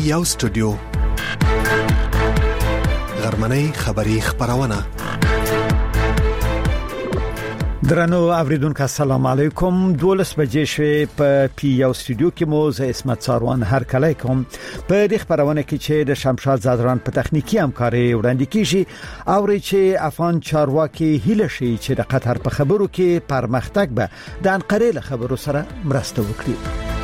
یو سټوډیو غرمنۍ خبری خبرونه. درنو اوریدونکو السلام علیکم. 12 بجې شوې په پی یو سټوډیو کې مو زه اسمت ساروان هر کله کوم په دې خبرونه کې چې د شمشاد زادران په تخنیکی همکاري وړاندې کیږي او چې افغان چارواکي هیله شي چې د قطر په خبرو کې پرمختګ به د انقره له خبرو سره مرسته وکړي.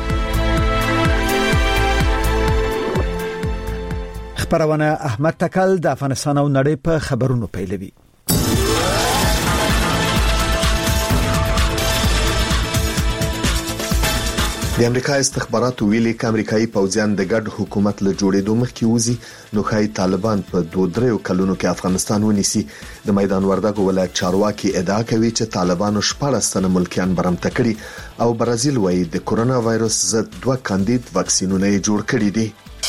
خبرونه احمد تکل د افغانستان او نړۍ په خبرونو پیلوي. د امریکا استخباراتو ویلي چې امریکایي پوځیان د ګډ حکومت له جوړېدو مخکې وځي نو خای طالبان په 2-3 کلونو کې افغانستان ونیسي. د میدان وردګو ولایت چارواکي ادعا کوي چې طالبانو 14 تنه ملکیان برمته کړي او برازیل وايي د کورونا وایروس ضد 2 کاندید واکسینونه جوړ کړي دي.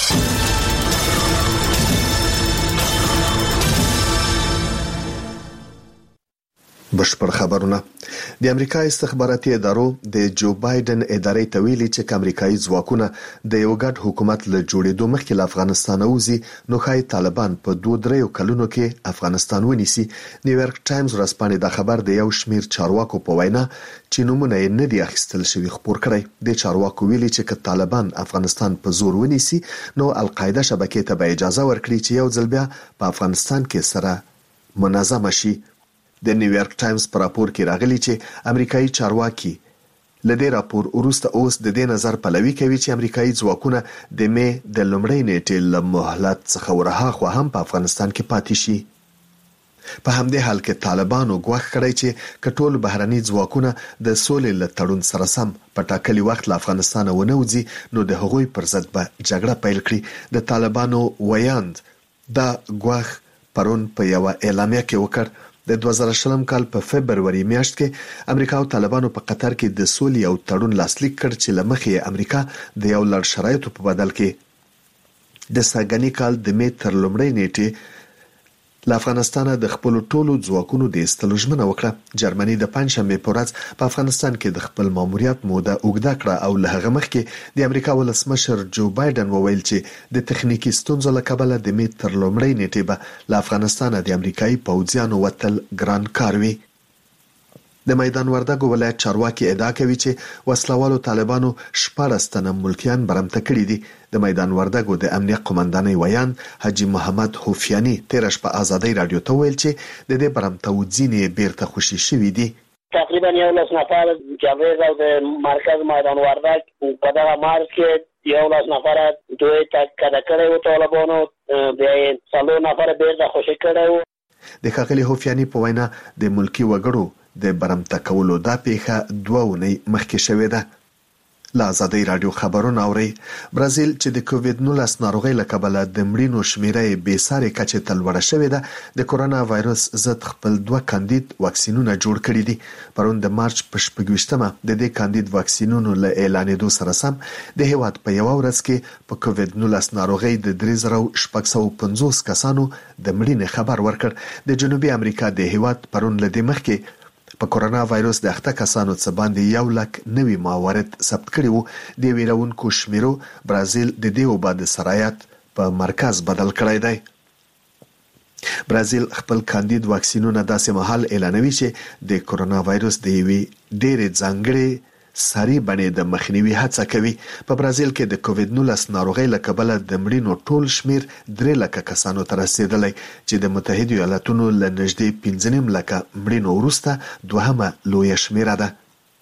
بشپړ خبرونه. د امریکا استخباراتي ادارو د جو بایدن ادارې ته ویلي چې امریکایي ځواکونه د یو ګډ حکومت له جوړېدو مخکې له افغانستان وځي نو خای طالبان په 2-3 کلونو کې افغانستان ونیسي. نیویارک ټایمز ورځپاڼه د خبر د یو شمیر چارواکو په وینا چې نمونه یې نه دی اخیستل شوی خبر کړی. د چارواکو ویلي چې طالبان افغانستان په زور ونیسي نو القاعده شبکې ته به اجازه ورکړي چې یو ځل بیا په افغانستان کې سره منظم شي. د نیویارک ټایمز پر راپور کې راغلی چې امریکایي چارواکي لدې راپور وروسته اوس د دې نظر پلوي کوي چې امریکایي ځواکونه د مې د لومړۍ نیټې له مهلت څخه ورهاخوا خو هم په افغانستان کې پاتې شي. په همدې حال کې طالبانو غوښ کړی چې کټول بهرني ځواکونه د سولې له تړون سره سم په ټاکلي وخت له افغانستان ونوځي نو د هغوی پر ضد به جګړه پیل کړي. د طالبانو ویاند دا غوښ پرون په یو اعلامیه کې وکړ. د 2020 کال په فبرवरी میاشت کې امریکا او طالبانو په قطر کې د سولې او تړون لاسلیک کړ چې لمخې امریکا د یو لړ شرایطو په بدل کې د ساګنی کال د می تر لومړۍ نیټې له افغانستان د خپل ټولو ځواکونو د استلو ژمنه وکړه. جرمني د پنځمې په ورځ په افغانستان کې د خپل ماموریت موده اوږده کړه او له هغه مخکې د امریکا ولسمشر جو بایدن وویل چې د تخنیکی ستونزو له کبله د می تر لومړۍ نیټې به له افغانستان د امریکایي پوځیانو وتل ګران کار وي. د میدان وردګو ولایت چارواکي ادعا کوي چې وسلوالو طالبانو 14 تنه ملکیان برمته کړي دي. د میدان وردګو د امنیت قومندانۍ ویان حاجی محمد حفیانی تیرش په آزادۍ رادیو ته ویل چې د دې برمته ځینې بیرته خوشي شوي دي. تقریبا 11 نفر جواب او د مرکز میدان وردګ په دغه مارچ کې 11 نفر دوی تک کړه او طالبانو د 3 نفر بیرته خوشي کړه. د ښاغلي حفیانی په وینا د ملکی وګړو د برمته کولو دا پیښه 2 ونې مخکې شوې ده. لا آزادۍ رادیو خبرونه اوري. برازیل چې د کووید-19 ناروغۍ له کبله د مړینو شمیره به ساري کچې ته لوړه شوې ده د کورونا وایروس ضد خپل 2 کاندید واکسینونه جوړ کړي دي. پرون د مارچ په 28مه د دې کاندید واکسینونو له اعلانېدو سره سم د هیواد په یو ورځ کې په کووید-19 ناروغۍ د 3650 کسانو د مړینې خبر ورکړ. د جنوبي امریکا د هیواد پرون له دې مخکې په کورونا وایروس د 8 کسانو څخه باندې 1 لک نوي موارد ثبت کړي وو. د ویرونکو شمیرو برازیل د دې وبا د سرایت په مرکز بدل کړی دی. برازیل خپل کاندید واکسینونه داسې مهال اعلانوي چې د کورونا وایروس د یوې ډېرې ځانګړې ساري بڼې د مخنیوي هڅه کوي. په برازیل کې د کووید-19 ناروغۍ له کبله د مړینو ټول شمیر 3 لک کسانو ته رسیدلی چې د متحده ایالاتونو له نږدې 15 لک مړینو وروسته دوهمه لویه شمیره ده.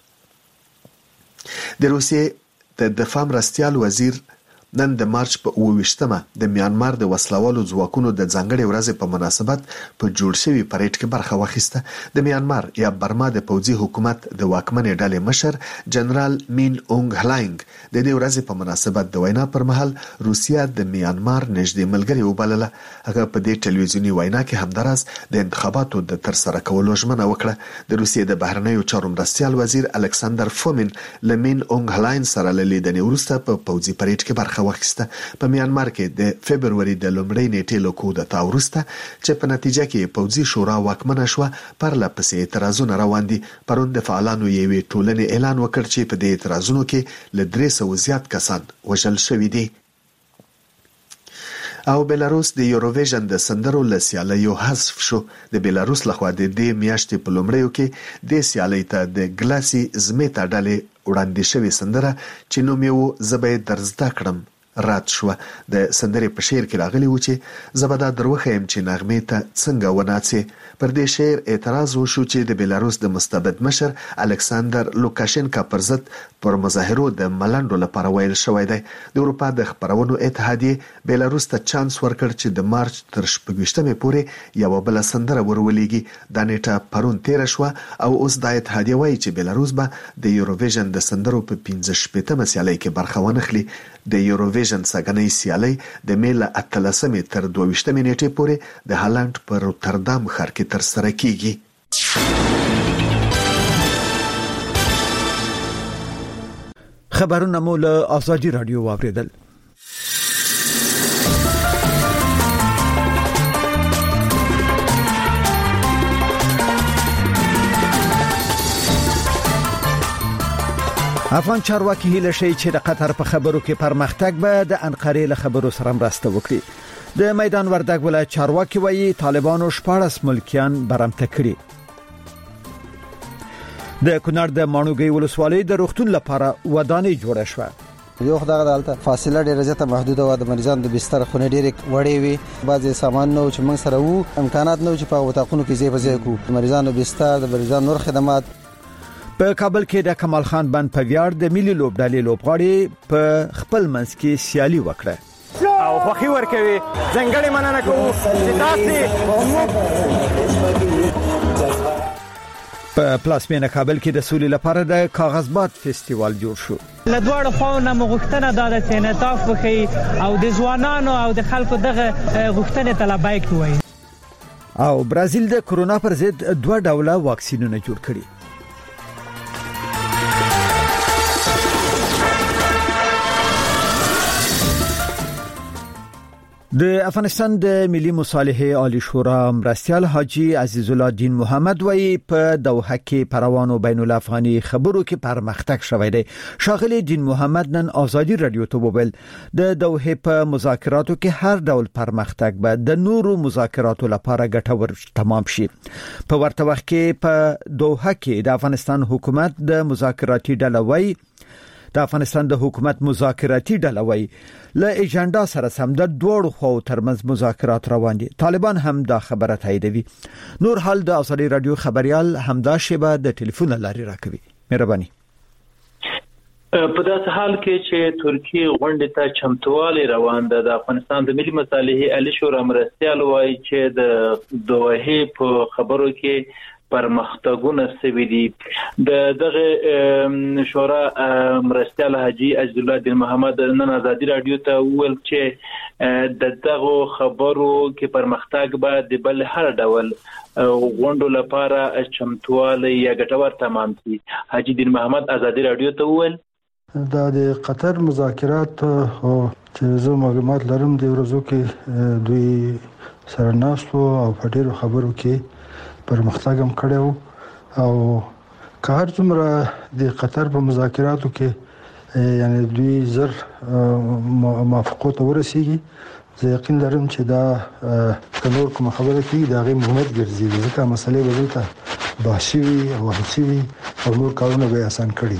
د روسیې د دفاع مرستیال وزیر نن د مارچ په 28مه د میانمار د وسلوالو ځواکونو د ځانګړي ورځې په مناسبت په جوړ شوی پریډ کې برخه واخیسته. د میانمار یا برما د پوځي حکومت د واکمنې ډلې مشر جنرال مین اونګ هلاینګ د دې ورځې په مناسبت د وینا پر مهال روسیا د میانمار نږدې ملګری وبلله. هغه په دې ټلویزیونی وینا کې همدارس د انتخاباتو د ترسره کولو ژمنه وکړه. د روسیې د بهرنیو چارو مرستیال وزیر الکساندر فومین لمین اونګ هلاین سره لیدنې وروسته په پوځي پریډ کې برخه واخیسته. په میانمار کې د فبرवरी د لومړۍ نیټې له کودتا وروسته چې په نتیجه کې پوځي شورا واکمنه شوه پرله پسې اعتراضونه روان دي. پرون د فعالانو یوې ټولنې اعلان وکړ چې په دې اعتراضونو کې له 300 زیات کسان وژل شوي دي. او بیلاروس د یوروویژن د سندرو له سیالیو حذف شو. د بیلاروس لخوا د دې میاشتې په لومړیو کې د سیالۍ ته د ګلاسي زمیتا ډلې وړاندې شوې سندره چې نوم یې و زبې درزده کړم رات شو. د سندرې په شعر کې راغلی و چې زبدا دروخم چې نغمې ته څنګه وناڅي. پر دې شعر اعتراض وشو چې د بیلاروس د مستبد مشر الکساندر لوکاشنکا پر ضد پر مظاهرو د ملنډو لپاره ویل شوی دی. د اروپا د خبرونو اتحادیه بیلاروس ته چانس ورکړ چې د مارچ تر 28مې پورې یو بل سندره ورولېږي. د نیټه پرون 13 شو او اوس د اتحادیه وایي چې بیلاروس به د یوروویژن د سندرو په 15مه سیالۍ کې برخه ونخلي. د یوروویژن ساګنۍ سیالۍ د میل 18مې تر 22مې نیټې پورې د هالند په روتردام ښار کې تر سره کیږي. خبرونه مو له آزادی رادیو واوریدل. افغان چارواکي هیله شي چې د قطر په خبرو کې پرمختګ به د انقرې له خبرو سره مرسته وکړي. د میدان وردګ ولایت چارواکي وایي طالبانو 14 ملکیان برمته کړي. د کونړ د مانوګي ولسوالۍ د روغتون لپاره ودانۍ جوړه شوه. یو خدای دالته فاصله ډیره زیاته محدوده و. د مریضانو د بستر خونه ډیره وړې وي. بعضي سامان نو چې موږ سره وو امکانات نو چې په وتاقونو کې ځای په ځای کو. مریضانو بستر د مریضانو نور خدمات. په کابل کې د کمال خان بند په ویاړ د ملي لوبډلې لوبغاړي په خپل منځ کې سیالي وکړه او خوخي ورکوي. ځنګړې مننه کوو چې تاسو په پلاسمینه کابل کې د سولې لپاره د کاغذباد فستیوال جوړ شو. له دواړو خواونو مغښتنه د انعطاف وکړي او د ځوانانو او د خلکو دغه غوښتنې طلبای کوي. او برازیل د کورونا پر ضد 2 ډوله واکسینونه جوړ کړي. د افغانستان د ملي مصالحه عالی شورا مرستیال حاجی عزیز الله دین محمد وایي په دوحه کې پروانو بین الافغاني خبرو کې پرمختګ شوی دی. شاغلی دین محمد نن آزادی رادیو ته وویل د دوحه په مذاکراتو کې هر ډول پرمختګ به د نورو مذاکراتو لپاره ګټور تمام شي. په ورته وخت کې په دوحه کې د افغانستان حکومت د مذاکراتي ډله وایي د افغانستان د حکومت مذاکراتي ډله وایي له ایجنډا سره سم د دوړو خو ترمنځ مذاکرات روان دي. طالبان هم دا خبره تاییدوي. نور حال د آزادی رادیو خبريال همدا شیبه د ټلیفون لاري راکوي. مهرباني. په داسې حال کې چې ترکیه غونډې ته چمتووالی روان ده، د افغانستان د ملي مصالحې عالی شورا مرستیال وایي چې د دوحه په خبرو کې پرمختګونه سوي دي. د دغه شورا مرستیال حاجی عزیز الله دین محمد نن آزادی رادیو ته وویل چې د دغه خبرو کې پرمختګ به د بل هر ډول غونډو لپاره چمتوالی یا ګټور تمام شي. حاجی دین محمد آزادی رادیو ته وویل د قطر مذاکرات او چې زه معلومات لرم د ورځو کې دوی سره ناستو او په ډیرو خبرو کې پرمختګ هم کړو او که هر څومره د قطر په مذاکراتو کې یعنی دوی زر موافقو ته ورسیږي، زه یقین لرم چې دا نور کوم خبره کې دا غي مهمت ګرځي ځکه مسلې به دلته بحثي وي او حسي او نور کارونه به آسان کړي.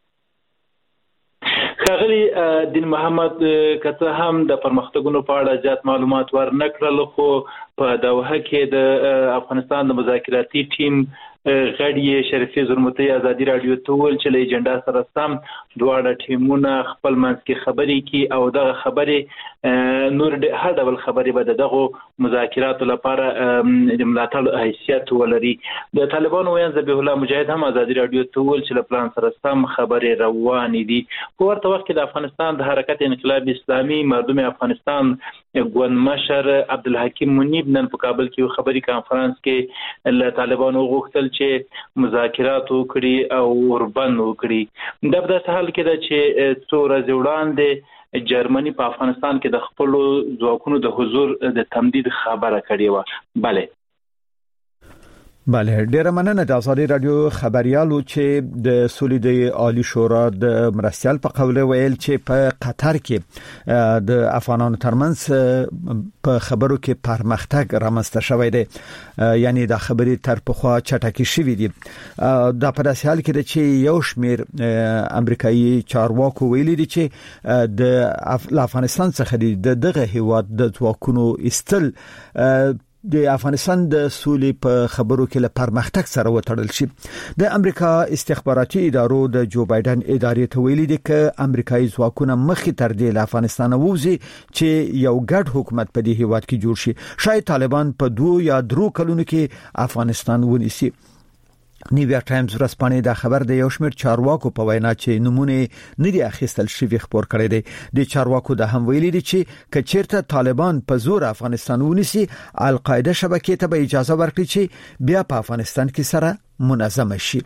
ښاغلی دین محمد کته هم د پرمختګونو په اړه زیات معلومات ورنکړل، خو په دوحه کې د افغانستان د مذاکراتي ټیم غړي شریفي زرمتي آزادی رادیو ته ویل چې له ایجنډا سره سم دواړه ټیمونه خپل منځ کې خبرې کوي او دغه خبرې نور د هر ډول خبرې به دغه مذاکراتو لپاره د ملاتړ حیثیت ولري. د طالبانو ویان ذبیح الله مجاهد هم آزادی رادیو ته ویل چې له پلان سره سم خبرې روانې دي. په ورته وخت کې د افغانستان د حرکت انقلاب اسلامي مردم افغانستان ګوند مشر عبدالحکیم منیب نن په کابل کې خبري کانفرنس کې له طالبانو غوښتل چې مذاکرات وکړي او وربند وکړي. د داسې حال کې ده چې څو ورځې وړاندې جرمني په افغانستان کې د خپل ځواکونو د حضور د تمدید خبره کړې و. bale بله ډیره مننه د ازادي رادیو خبريالو چې د سولې د عالی شورا د مرستيال په قوله ویل چې په قطر کې د افغانانو ترمنځ په خبرو کې پرمختګ رامنځته شوی دی یعنی د خبرې تر پخوا چټکې شوې دي د پداسې حال کې چې یو شمیر امریکایي چارواکو ویلي دي چې د افغانستان څخه دغه هیواد د ځواکونو استل د افغانستان د سولې په خبرو کې له پرمختګ سره وتړل شي د امریکا استخباراتي ادارو د جو بایدن ادارې ته ویلي دي چې امریکایي ځواکونه مخې تر دې له افغانستان ووزي چې یو ګډ حکومت په دې هیواد کې جوړ شي شاید طالبان په 2 یا 3 کلونو کې افغانستان ونیسي نیویارک ټایمز ورځپاڼه دا خبر د یو شمېر چارواکو په وینا چې نمونه ندي اخیستل شوی خبر کړی دی د چارواکو د هم ویلي دي چې کچیرته طالبان په زور افغانستان ونیسي القاعده شبکې ته به اجازه ورکړي چې بیا په افغانستان کې سره منظم شي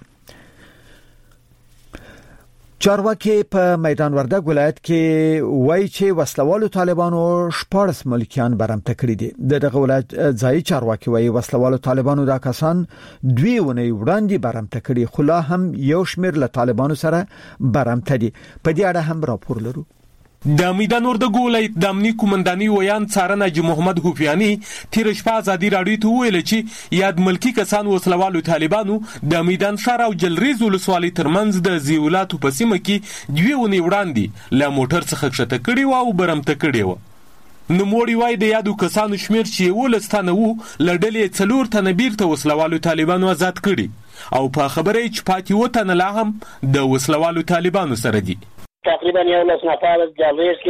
چارواکي په میدان وردګ ولایت کې وایي چې وسلوالو طالبانو 14 ملکیان برمته کړی دي دغه ولایت ځای چارواکي وایي وسلوالو طالبانو دا کسان 2 ونې وړاندې برمته کړي خو لا هم یو شمیر له طالبانو سره برمته دي په دې اړه هم راپور لرو د میدان وردګ ولایت د امنیت قومنداني ویان څارنه حاجي محمد حفیانی تیر شپه ازادي رادیو ته ویل چې یاد ملکی کسان وسلوالو طالبانو د میدان شهر او جلریز ولسوالۍ ترمنځ د زیولاتو په سیمه کې 2 ونې وړاندې له موټر څخه کښته کړي او برمته کړي و نوموړي وایي د یادو کسانو شمیر چې ولستانه وو لړلې 4 تنه بیرته وسلوالو طالبانو آزاد کړي او په خبره چې پاتې و تنه لا هم د وسلوالو طالبانو سره دي تقریبا 11 نفر جلریز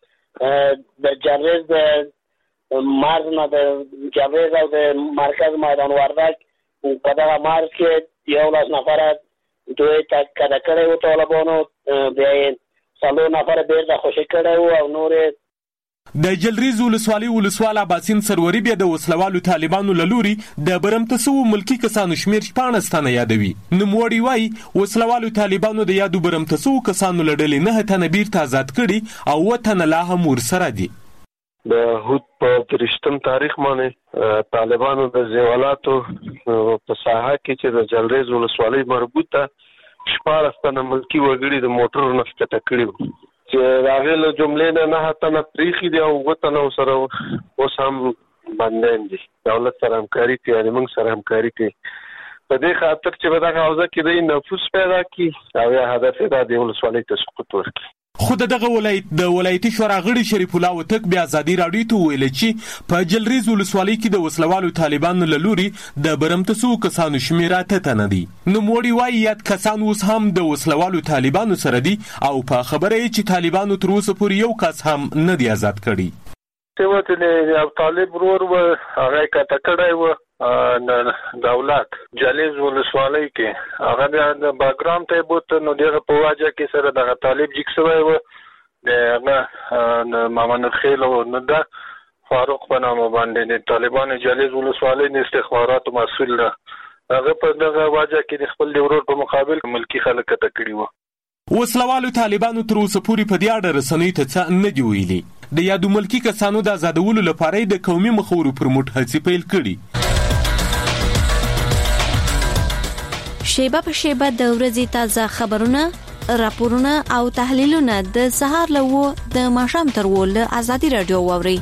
کې د جلریز د مارز نه د جلریز او د مرکز میدان وردګ په دغه مارز کې 11 نفر دوی تک کډه کړي وو طالبانو بیا 3 نفر بیرته خوشی کړي او نور د جلریز ولسوالۍ ولسوال عباسین سروري بیا د وسلوالو طالبانو لوري د برمتسو ملکی کسانو شمیر 15 تنه یادوي نوموړي وایي وسلوالو طالبانو د یادو برمتسو کسانو لړلې 9 تنه بیرته آزاد کړي او 7 تنه لا هم ورسره دي د هوت په 3 تاریخ باندې طالبانو د زیولاتو په ساحه کې چې د جلریز ولسوالۍ مربوطه 14 تنه ملکی وګړي د موټرو نفقته کړي چې راغل جملې نه هتنه پریخي دی او وطن سره اوس هم باندې دي دولت سره همکاري کوي او موږ سره همکاري کوي په دې خاطر چې به دا حوزه کې د نفوس پیدا کی او یا هدف دا دی ولسوالۍ ته سقوط ورکړي خو دغه ولایت د ولایتي شورا غړي شریف الله وتک بیا ازادي رادیو ته ویل چې په جلریز ولسوالۍ کې د وسلوالو طالبانو لوري د برمتسو کسانو شمیر 8 تنه دي نو موړي وایي یاد کسان اوس هم د وسلوالو طالبانو سره دي او په خبره چې طالبانو تر اوسه پورې یو کس هم نه دی آزاد کړي څه وته یو طالب ورور و هغه کته کړای و دولت جلیز ولسوالۍ کې هغه د باګرام ته بوت نو دغه په واجه کې سره د طالب جکسوي و د مامن خیل او ندا فاروق په نامه باندې د طالبان جلیز ولسوالۍ د استخباراتو مسؤل ده هغه په دغه واجه کې د خپل ورور په مقابل ملکی خلک کته کړی و وسلوالو طالبانو تر اوسه پورې په دې اړه رسنۍ ته څه نه دی ویلي د یادو ملکی کسانو د آزادولو لپاره د قومي مخورو پرموټ هڅې پیل کړي شیبه په شیبه د ورځې تازه خبرونه راپورونه او تحلیلونه د سهار له د ماښام تر ول ازادي رادیو ووري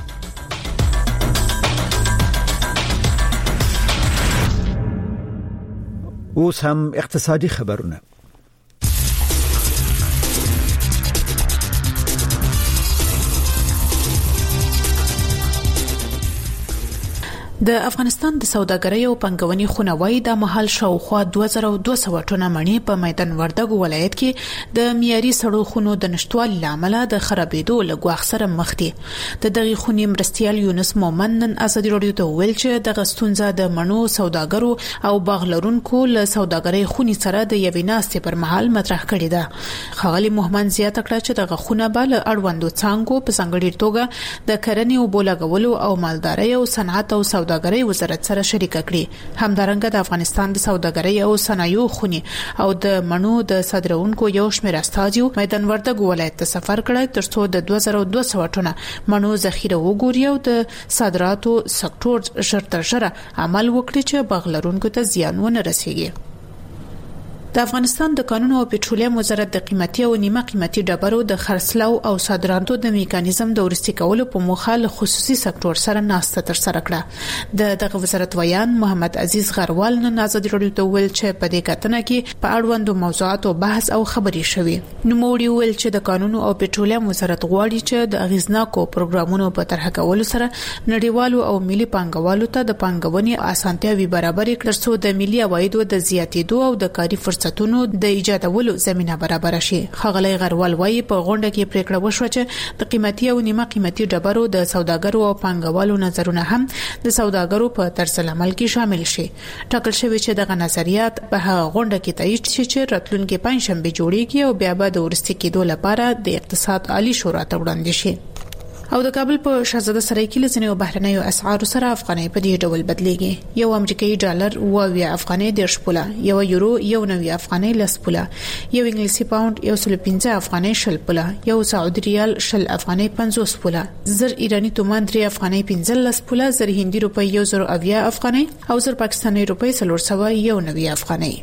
اوس هم اقتصادي خبرونه د افغانستان د سوداګرۍ او پنګونې خونه وایي د محل شاوخوا 2200 ټنه مڼې په میدان وردګ ولایت کې د معیاري سړو خونو د نشټوالي لامل د خرابېدو لګواخ سره مخ دي د دغه خونې مرستيال یونس مومن نن ازادي رادیو ته ویل چې د غستونزه د مڼو سوداګرو او باغلرونکو له سوداګرۍ خونې سره د یوې ناستې پر مهال مطرح کړې ده خغلی محمد زیاته کړه چې دغه خونه به له اړوندو څانګو په څنګهړي توګه د کرنې او بولګولو او مالدارۍ او صنعت او سوداګرۍ وزارت سره شریک کړي. همدارنګه د افغانستان د سوداګرۍ او صنایعو خونی او د مڼو د صادرونکو یو شمېر استازیو میدان وردګ ولایت ته سفر کړی ترڅو د 2200 ټنه مڼو ذخیره وګوري او د صادراتو سکتور ژر عمل وکړي چې بغلرونکو ته زیان ونه رسیږي. د افغانستان د قانون او پټرولیم وزارت د قیمتي او نیمه قیمتي ډبرو د خرڅلاو او صادراتو د میکانیزم د ورستي کولو په موخه له خصوصي سکتور سره ناسته تر سره کړه. دغه وزارت ویان محمد عزیز غروال نن آزادي رادیو ته ویل چې په دې کتنه کې په اړوندو موضوعاتو بحث او خبري شوي. نو موږ ویل چې د قانون او پټرولیم وزارت غواړي چې د اغیزناکو پروګرامونو په طرح کولو سره نړیوالو او ملي پانګوالو ته د پانګونې اسانتیاوي برابر کړي ترڅو د ملي عوایدو د زیاتېدو او د کاري فرصتونو د ایجادولو زمينه برابر شي. خغلی غروال وایي په غونډه کې پریکړه وشوه چې د قیمتي او نیمه قیمتي ډبرو د سوداګرو او پانګوالو نظرونه هم د سوداګرو په طرز عمل کې شامل شي. ټاکل شوی چې دغه نظریات په غونډه کې تایید شي چې راتلونکي پنځشنبه جوړیږي او بیا به د ورستي کېدو لپاره د اقتصاد عالی شورا ته وړاندې شي. او د کابل په شاهزاده سرای کې لزنیو بهرنیو اسعارو سره افغانۍ په دې ډول بدلېږي. یو امریکایي ډالر 20 افغانۍ 10 پوله، یو یورو 1 افغانۍ 10 پوله، یو انګلیسي پاوند 115 افغانۍ 10 پوله، یو سعودي ریال 10 افغانۍ 50 پوله، زر ایرانی تومان 3 افغانۍ 15 پوله، زر هندي روپۍ 1070 افغانۍ او زر پاکستاني روپۍ 491 افغانۍ.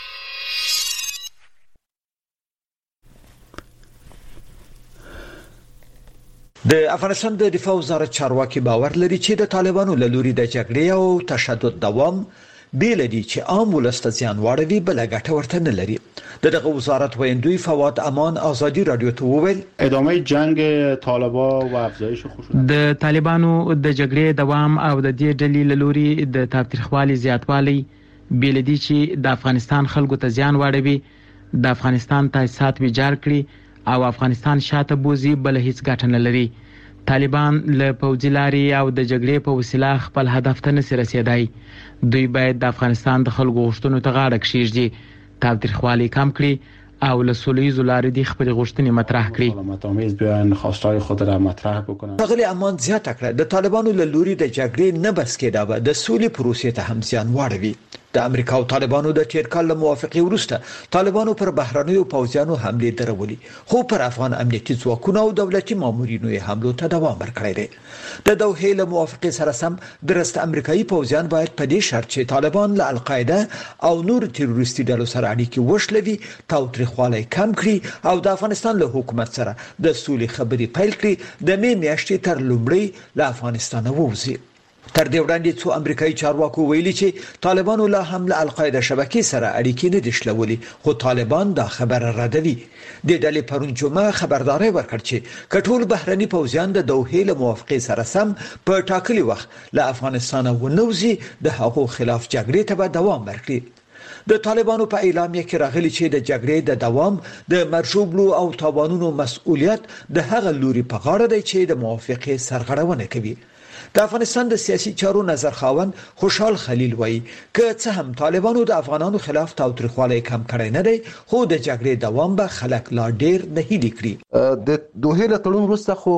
د افغانستان د دفاع وزارت چارواکي باور لري چې د طالبانو له لوري د جګړې او تشدد دوام بیل دي چې عام ولست زیان واړوي بل ګټه ورته نه لري. دغه وزارت ویندوی فواد امان آزادی رادیو ته وویل ادامه جنگ طالبان و افزایش خشونت د طالبانو د جګړې دوام او د دې ډلې له لوري د تاریخوالي زیاتوالی بیل دي چې د افغانستان خلکو ته زیان واړوي، د افغانستان تاسیسات ویجاړ کړي او افغانستان شاته بوزي بل هیڅ ګټه نه لري. طالبان له پوځي لارې او د جګړې په وسیله خپل هدف ته نشي رسیدای. دوی باید د افغانستان د خلکو غوښتنو ته غاړه کښیږدي، تاریخوالي کم کړي او له سوله‌ییزو لارې د خپل غوښتنې مطرح کړي. متامز بیان خواستای خود را مطرح بکنن. غلی امان زیاته کړه د طالبانو له لوري د جګړې نه بس کېدا د سولې پروسې ته هم زیان واړوي. د امریکا او طالبانو د تیر کال موافقه ورسته طالبانو پر بهرانيو پوځیانو حمله درولي، خو پر افغان امنیتي ځواکونو او دولتي مامورینو یې حملو ته دوام ورکړی دی. د دوحې له موافقه سره سم درسته امریکایي پوځیان باید په دې شرط چې طالبان له القاعده او نور تروریستي ډلو سره اړیکې وشلوي، تاوتریخوالی کم کړي او د افغانستان له حکومت سره د سولې خبرې پیل کړي. د مې میاشتې تر لومړی له افغانستان ووځي. تر دې وړاندې څو امریکایي چارواکو ویلي چې طالبانو له حمله القاعده شبکې سره اړیکې نه دي شلولي، خو طالبان دا خبره ردوي. د ډلې پرون جمعه خبرداري ورکړ چې کټول بهرني پوځیان د دوحې له موافقه سره سم په ټاکلي وخت له افغانستان ونوځي د هغو خلاف جګړې ته به دوام ورکړي. د طالبانو په اعلامیه کې راغلي چې د جګړې د دوام د مرشوبلو او تاوانونو مسؤلیت د هغه لوري په غاړه دی چې د موافقه سرغړونه کوي. د افغانستان د سیاسي چارو نظر خاوند خوشحال خلیل وایي که څه هم طالبانو د افغانانو خلاف تاوتریخوالی کم کړی نه دی، خو د جګړې دوام به خلک لا ډیر نه هیلي کړي. د دوحې له تړون وروسته خو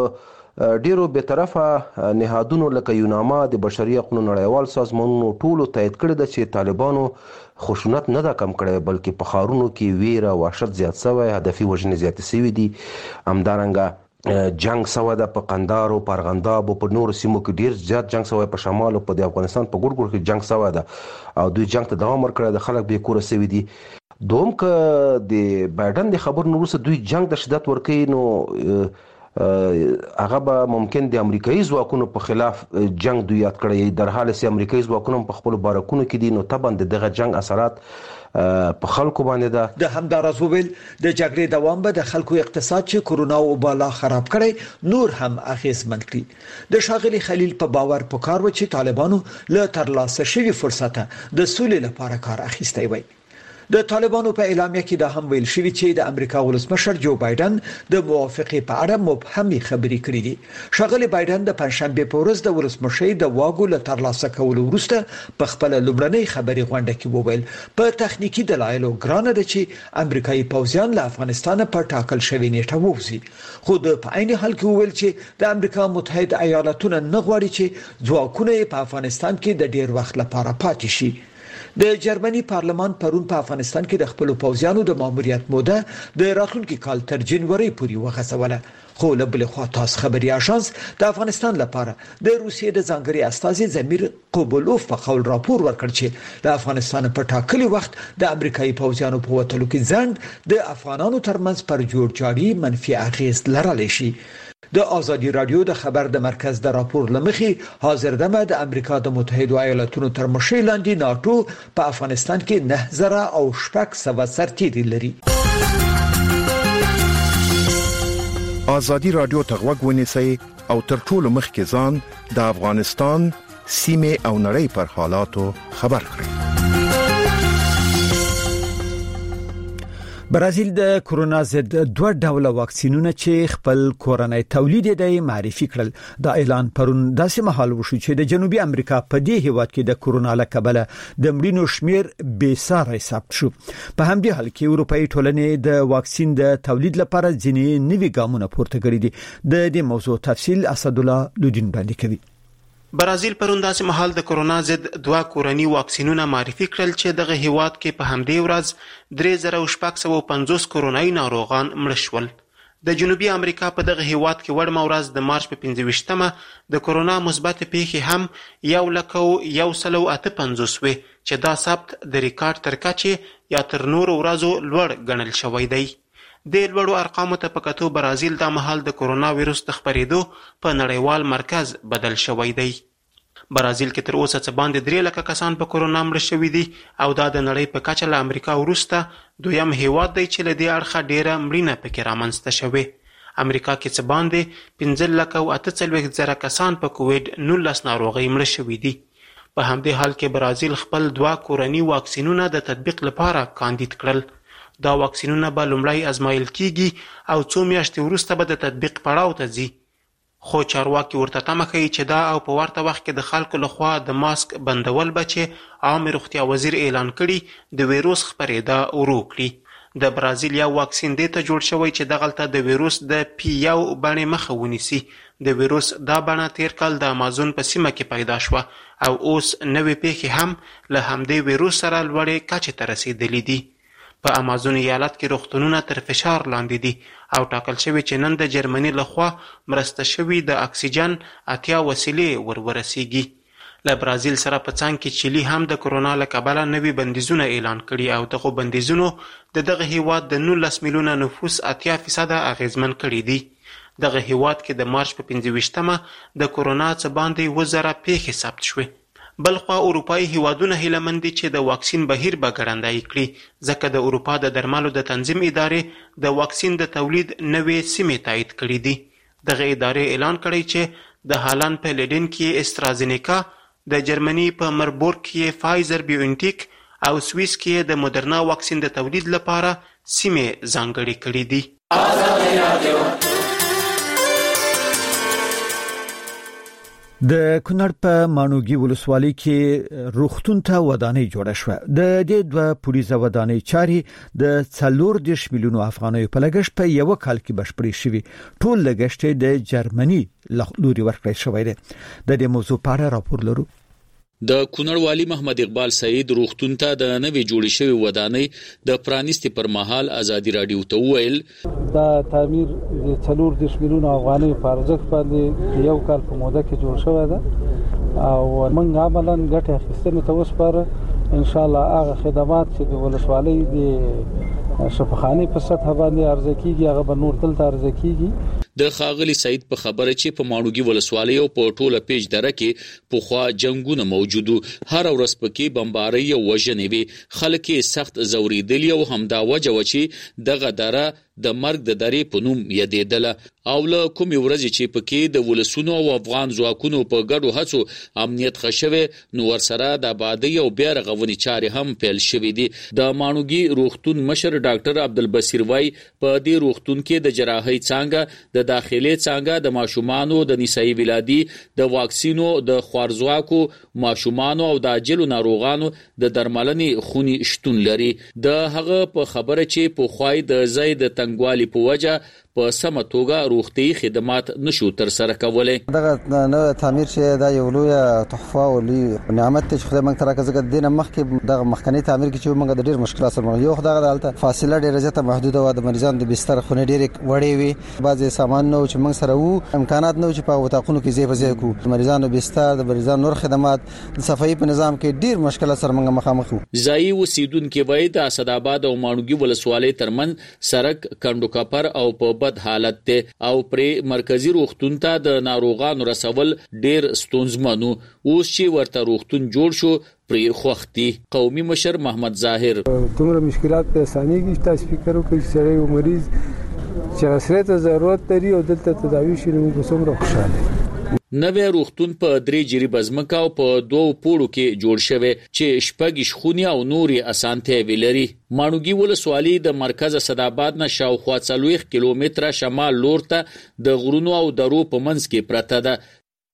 ډیرو به طرفه نهادونو لکه یوناما د بشري حقوقو نړیوال سازمانونو ټولو تایید کړی د چې طالبانو خشونت نه دا کم کړی بلکې په ښارونو کې ویره وحشت زیات شوی، هدفي وژنې زیاتې شوي دي. همدارنګه جنگ سوا د په قندار او پرغنداب او په نور سیمو کې ډیر زیات جنگ سوا، په شمال او په افغانستان په ګور ګور کې جنگ سوا ده او دوی جنگ ته دوام ورکړی، د خلک به کور سوي دي. دوم ک د بایدن د خبر نو وروسته دوی جنگ د شدت ورکې نو هغه به ممکن د امریکایي ځواکونو په خلاف جنگ دوی یاد کړی، در حال چې امریکایي ځواکونو په خپل بارکونو کې دي نو طبعا دغه جنگ اثرات په خلکو باندې ده. د همدارس ویل د جګړې دوام به د خلکو اقتصاد چې کورونا او بالا خراب کړي نور هم اغیزمن کړي. د شاغلي خلیل په باور پکار و چې طالبانو له ترلاسه شوی فرصت د سولې لپاره کار اخیستی وي. د طالبانو په اعلامیه کې دا هم ویل شوی چې د امریکا ولسمشر جو بایدن د موافقه په اړه مبهمي خبرې کړې دي. شغله بایدن د پنځشنبه په ورځ د ولسمشر د واګو له ترلاسه کولو وروسته په خپل لومړنۍ خبري غونډه کې وویل په تخنیکی دلایلو ګرانه ده چې امریکایي پوځیان له افغانستان په ټاکل شوی نیټه ووزي، خو په عین حال کې وویل چې د امریکا متحده ایالاتونو نه غواړي چې ځواکونه په افغانستان کې د ډیر وخت لپاره پاتې شي. د جرمني پارلمان پرون په افغانستان کې د خپل پوځیانو د ماموریت موده د راتلونکي کال تر جنوري پورې وغځوله، خو له بل خوا تاس خبري اژانس د افغانستان لپاره د روسیې د ځانګړي استازي زمیر قوبولوف په قول راپور ورکړ چې د افغانستان په ټاکلي وخت د امریکایي پوځیانو په وټلو کې ځند د افغانانو ترمنځ پر جوړجاړي منفي اغیز لرلی شي. د ازادي رادیو د خبر د مرکز د راپور لمخې حاضر دمه د امریکا د متحده ایالاتونو تر مشرۍ لاندې ناتو په افغانستان کې 9000 سرتیري لري. ازادي رادیو ته غوږ ونیسئ او تر ټولو مخکې ځان د افغانستان سیمه او نړۍ پر حالاتو خبر کړئ. برازیل د کرونا ضد 2 ډوله واکسینونه چې خپل کورنۍ تولید دی معرفي کړل. دا اعلان پرون داسې مهال وشو چې د جنوبي امریکا په دې هیواد کې د کرونا له کبله د مړینو شمیر بې ساري ثبت شو. په همدې حال کې اروپאי ټولنې د واکسین د تولید لپاره ځینې نوي ګامونه پورته کړي دي. د دې موضوع تفصیل اسد الله لودین باندې کوي. برازیل پرون داسې مهال د کرونا ضد 2 کورنۍ واکسینونه معرفي کړل چې دغه هیواد کې په همدې ورځ 3650 کورونای ناروغان مړ شول. د جنوبي امریکا په دغه هیواد کې وړمه ورځ د مارچ په 25مه د کرونا مثبت پیښې هم 1,158 وي چې دا ثبت د ریکارډ تر کچې یا تر نورو ورځو لوړ ګڼل شوی دی. د لوړو ارقامو ته په کتو برازیل د مهال د کرونا وایروس د خپرېدو په نړیوال مرکز بدل شوی دی. برازیل کې تر اوسه څه باندې 3 لک کسان په کرونا مړ شوي دي او دا د نړۍ په کچه له امریکا وروسته دویم هیواد دی چې له دې اړخه ډیره مړینه پکې رامنځته شوې. امریکا کې څه باندې 15,48,000 کسان په کووډ-19 ناروغۍ مړ شوي دي. په همدې حال کې برازیل خپل 2 کورنۍ واکسینونه د تطبیق لپاره کاندید کړل. دا واکسینونه به لومړی ازمایل کیږي او 2 میاشتې وروسته به د تطبیق پړاو ته ځي. خو چارواکي ورته تمه کوي چې دا او په ورته وخت کې د خلکو لخوا د ماسک بندول به چې عام روغتیا وزیر اعلان کړي د ویروس خپرېدا ورو کړي. د برازیل یو واکسین دې ته جوړ شوی چې دغلته د ویروس د P1 بڼې مخه ونیسي. د ویروس دا بڼه تیر کال د امازون په سیمه کې پیدا شوه او اوس نوې پیښې هم له همدې ویروس سره لوړې کچې ته رسیدلې دي. په امازون ایالت کې روغتونونه تر فشار لاندې دي او ټاکل شوی چې نن د جرمني لخوا مرسته شوی د اکسیجن 80 وسیلې ورسیږي. له برازیل سره په څنګ کې چيلي هم د کرونا له کبله نوي بندیزونه اعلان کړي او دغه بندیزونو دغه هیواد د 19 میلیونه نفوس 80% اغیزمن کړي دي. دغه هیواد کې د مارچ په 25مه د کرونا څخه باندې 1000 پیښې ثبت شوې. بلخوا اروپאי هیوادونه هیلمن دي چې د واکسین بهیر به ګړندای کړي ځکه د اروپا د درملو د تنظیم ادارې د واکسین د تولید نوې سیمې تایید کړي دي. دغه ادارې اعلان کړی چې د هالند په لیډن کې استرازینیکا، د جرمني په مربورګ کې فایزر بیوانټیک او سویس کې د مدرنا واکسین د تولید لپاره سیمې ځانګړې کړي دي. د کونړ په مانوګي ولسوالۍ کې روغتون ته ودانۍ جوړه شوه. د دې 2 پولیسه ودانۍ چاري د 4 میلیونو افغانیو په لګښت په یو کال کې بشپړې شوې. ټول لګښت د جرمني لوري ورکړی شوی دی. د دې موضوع په اړه راپور لرو. د کونړ والی محمد اقبال سعید روغتون ته د نوې جوړې شوی ودانۍ د پرانیستي پر مهال ازادي رادیو ته وویل دا تعمیر د 4 میلیونه افغانۍ په ارزښت باندې یو کال په موده کې جوړ شوی دی او موږ عملاً ګټه اخیستنې ته وسپاره ان شاء الله هغه خدمات چې د ولسوالۍ د شفاخانه په سطح باندې ارزه کیږي هغه به نور دلته ارزه کیږي. د خاغلی سعید په خبره چې په ماڼوګي ولسوالۍ او په ټوله پیج دره کې په خوا جنگونه موجودو، هر ورځ پکې بمباري او وژنې وي، خلک سخت زوریدلی او همدا وجه و چې دغه دره د مرګ د درې په نوم یادېدله او له کومې ورځې چې پکې د ولسونو او افغان ځواکونو په ګډو هڅو امنیت ښه شوی، نو ورسره د آبادۍ او بیا رغونې چارې هم پیل شوې دي. د ماڼوګي روغتون مشر ډاکټر عبدالبصیر وایي په دې روغتون کې د جراحۍ څانګه، د داخلي څانګه، د ماشومانو د نسایي ولادي، د واکسینو، د خوارځواکو ماشومانو او د عاجلو ناروغانو د درملنې خونې شتون لري. د هغه په خبره چې په خوای د ځای د تنګوالي په وجه په سمه توګه روغتي خدمات نشو تر سره کولای. دغه نو تعمیر چې دا یو لوی تحفه او لوی نعمت چې خدای موږ ترکه زګ دینه مخکې دغه مخکنی تعمیر کې چې موږ د ډیر مشکلات سره یو خدای دالته فاصله ډیره زیاته محدوده و، د مریضانو د بستر خونه ډیره وړې وي، بعضي سامان نو چې موږ سره وو امکانات نو چې په وتاقونو کې ځای په ځای کو، مریضانو بستر، د مریضانو نور خدمات، د صفایي په نظام کې ډیر مشکلات سره موږ مخامخ وو. ځای اوسیدونکو وایي د اسداباد او ماڼوګي ولسوالۍ ترمن سرک کندو کپر او په بد حالت ته او پر مرکزی روغتون ته د ناروغانو رسول ډیر ستونزمنو. اوس چې ورته روغتون جوړ شو پر خوختي. قومي مشر محمد ظاهر تمره مشکلات په اسانۍ کې تاسو فکر وکړئ چې سړی او مریض چې سره ضرورت لري او دلته تداوی شي نو کومه خوشاله. نوې روغتون په 3 جری بزمکا او په 2 پوړو کې جوړ شوی چې شپږ خونی او نوري اسانته ویلري. ماڼوګي ولسوالۍ د مرکز اسداباد نه شاوخوا 40 کیلومتره شمال لور ته د غرونو او درو په منځ کې پرته ده.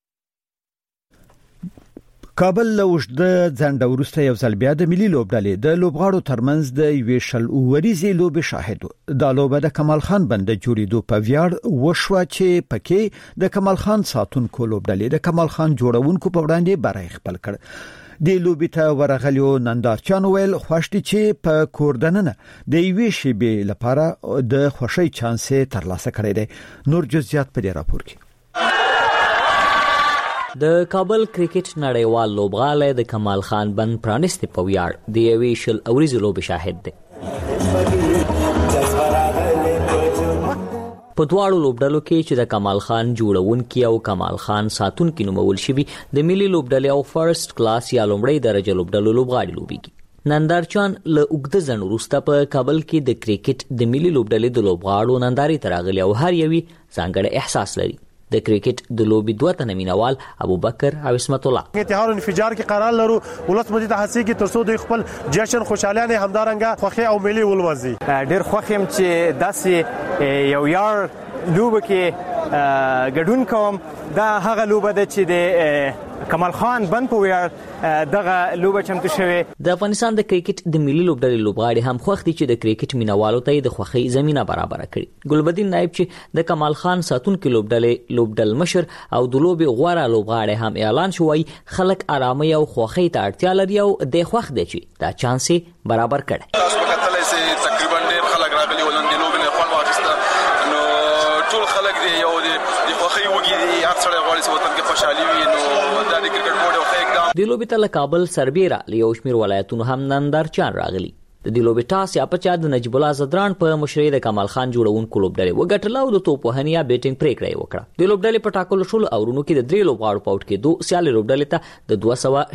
کابل لوجد ځنډ ورسته یو ځل بیا د ملي لوبډلې د لوبغاړو ترمنځ د یوشل اوریزي لوب شاهد د لوبه د کمال خان بند جوړیدو په ویاړ وشو چې پکې د کمال خان ساتونکو لوبډلې د کمال خان جوړونکو په وړاندې برای خپل کړ. د لوبې ته ورغلیو نندارچان ویل خوشتي چې په کوردننه د یوې شیبې لپاره د خوشي چانس ترلاسه کړی دی. نور جزئیات په دې راپور کې. د کابل کرکټ نړیوال لوبغالی د کمال خان بند پرانیستي په ویاړ د یوې شل اوریزو لوبې شاهد دی. په دواړو لوبډلو کې چې د کمال خان جوړونکي او کمال خان ساتونکي نومول شوي د ملي لوبډلې او فرست کلاس یا لومړی درجه لوبډلو لوبغاړي لوبېږي. نندارچان له اوږده ځنډ وروسته په کابل کې د کرکټ د ملي لوبډلې د لوبغاړو نندارې ته راغلي او هر یوی ځانګړی احساس لري. د کرکټ د لوبي دوه تنه مینوال ابوبکر او اسمت الله اتحاد انفجار کې قرار لرو ولس مجید حسی کې ترڅو د خپل جشن خوشاله همدارنګه خوخي او ملي ولوزي. ډیر خوخم چې داسې یو یار لوب کې ګډون کوم. دا هغه لوبه ده چې د کمال خان بند په ویاړ دغه لوبه چمتو شوه. د افغانستان د کرکټ د ملي لوبډلې لوبغاړي هم خوښ دي چې د کرکټ مینوالو ته د خوخي زمينه برابر کړي. ګلبدین نائب چې د کمال خان ساتونکو لوبډلې لوبډل مشر او د لوبي غوړه لوبغاړي هم اعلان شوی خلک آرامي او خوخي ته اړتیا لري او د خوخ دي چې دا چانس برابر کړي. تقریبا ډېر خلک راغلي ولن د لوبي نه خپل واخیسته نو ټول خلک دی یو د خوخي وګي هر څړې غواړي چې وطن کې خوشحالي وي. نو د کرکټ بورډ او خیګ د لوبي ته کابل سربیره له یو شمیر ولایتونو هم نندارچان راغلي. د دې لوبي ټاس یا په چا د نجیب الله زدران په مشرۍ د کمال خان جوړونکو لوبډلې وګټله او د توپوهنې یا بیټینګ پریکړه وکړه. د لوبډلې په ټاکلو شول او رونو کې د 3 لوبغاړو په اوټ کې 2 سیالي لوبډلې ته د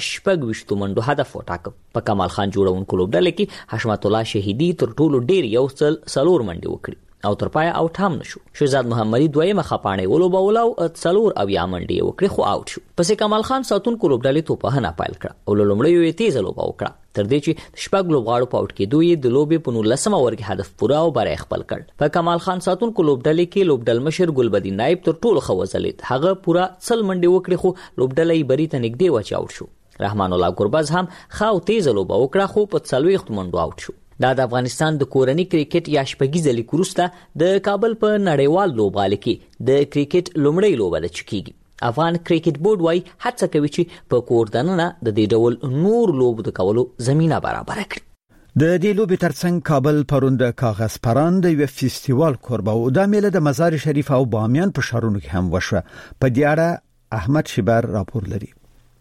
226 منډو هدف وټاکه. په کمال خان جوړونکو لوبډلې کې حشمت الله شهیدی تر ټولو ډیر یو څل سلور منډي وکړي او تر پای اوټ هم نشو. شهزاد محمدي دویمه خپانه ولوبول او څلور او یا منډي وکړي خو اوټ شو. پس کمال خان ساتونکو لوبډلې توپوهنه پایل کړه او لومړی یې تیز لوبه وکړه تر دې چې شپږ لوبغاړو په اوټ کې دوی د لوبې په 19 ورګ هدف پورا او برای خپل کړ. په کمال خان ساتونکو لوبډلې کې لوبډل مشر ګلبدین نائب تر ټولو خوځلید. هغه پورا څل منډي وکړي خو لوبډلې بری ته نږدې وچ اوټ شو. رحمان الله ګرباز هم خاو تیز لوبه وکړه خو په 40 منډو اوټ شو. دا د افغانستان د کورنی کرکټ یا شپږیزه لیګ وروسته د کابل په نړیوال لوبغالي کې د کرکټ لومړی لوبه ده چې کیږي. افغان کرکټ بورډ وايي هڅه کوي چې په کوردننه د دې ډول نور لوب د کولو زمينه برابر کړي. د دې لوبې ترڅنګ کابل پروند کاغذ پران د یو فیستیوال کوربه او د میله د مزار شریف او بامیان په شهرونو کې هم وشوه. په دې اړه احمد شبر راپور لري.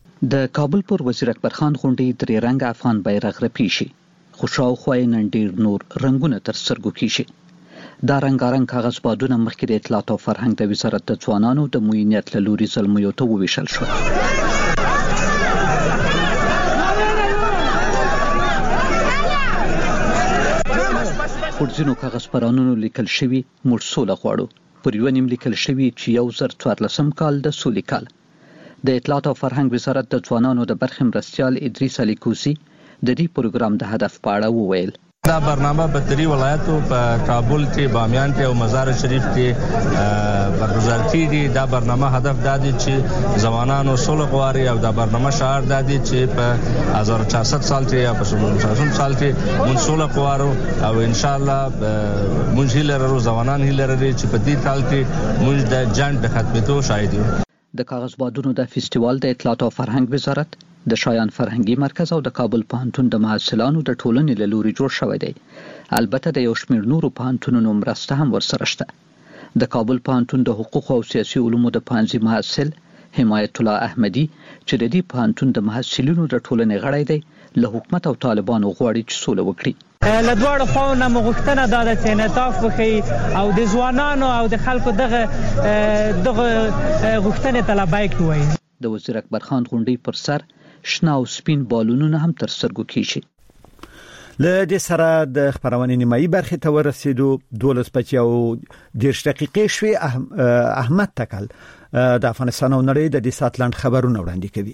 د کابل پر وزیر اکبر خان غونډې درې رنګ افغان بیرغ رپیشي. خوشاو خوای نن ډیر نور رنگونه تر سترګو کیږي. دا رنګارنګ کاغذبادونه مخکې د اطلاعات او فرهنګ د وزارت د ځوانانو د معینیت له لوري زلمیو ته وویشل شول. پر ځینو کاغذپرانونو لیکل شوي موږ سوله غواړو، پر یو نیم لیکل شوي چې 2014 کال د سولې کال. د اطلاعات او فرهنګ وزارت د ځوانانو د برخې مرستیال ادریس علي کوسی د دې پروګرام د هدف په اړه وویل. دا برنامه په 3 ولایتو په کابل کې، بامیان کې او مزار شریف کې برگزار کیږي. دا برنامه هدف دا دی چې ځوانانو سوله غواړي او دا برنامه شعار دا دی چې په 1400 سال کې یا په 1900 سال کې موږ سوله غواړو او ان شاء الله موږ هیله لرو، ځوانان هیله لري چې په دې کال کې موږ د جنگ د ختمېدو شاهد یو. د کاغذبادونو د فستیوال د اطلاعات او فرهنګ وزارت، د شایان فرهنګي مرکز او د کابل پوهنتون د محصلانو د ټولنې له لوري جوړ شوی دی. البته د یو شمېر نورو پوهنتونونو مرسته هم ورسره شته. د کابل پوهنتون د حقوق او سیاسي علومو د پوهنځي محصل حمایت الله احمدي چې د دې پوهنتون د محصلینو د ټولنې غړی دی، له حکومت او طالبانو غواړي چې سوله وکړي. له دواړو خواو نه مغوښتنه دا ده چې انعطاف وکړي او د ځوانانو او د خلکو دغه غوښتنې ته لبیک ووایي. د وزیر اکبر خان غونډۍ پر سر شنه او سپین بالونونه هم تر سترګو کیږي. له دې سره د خبرونې نیمایي برخې ته ورسېدو. 12 بجې او 10 دقیقې شوې. احمد تکل د افغانستان او نړۍ د دې سات لاند خبرونه وړاندې کوي.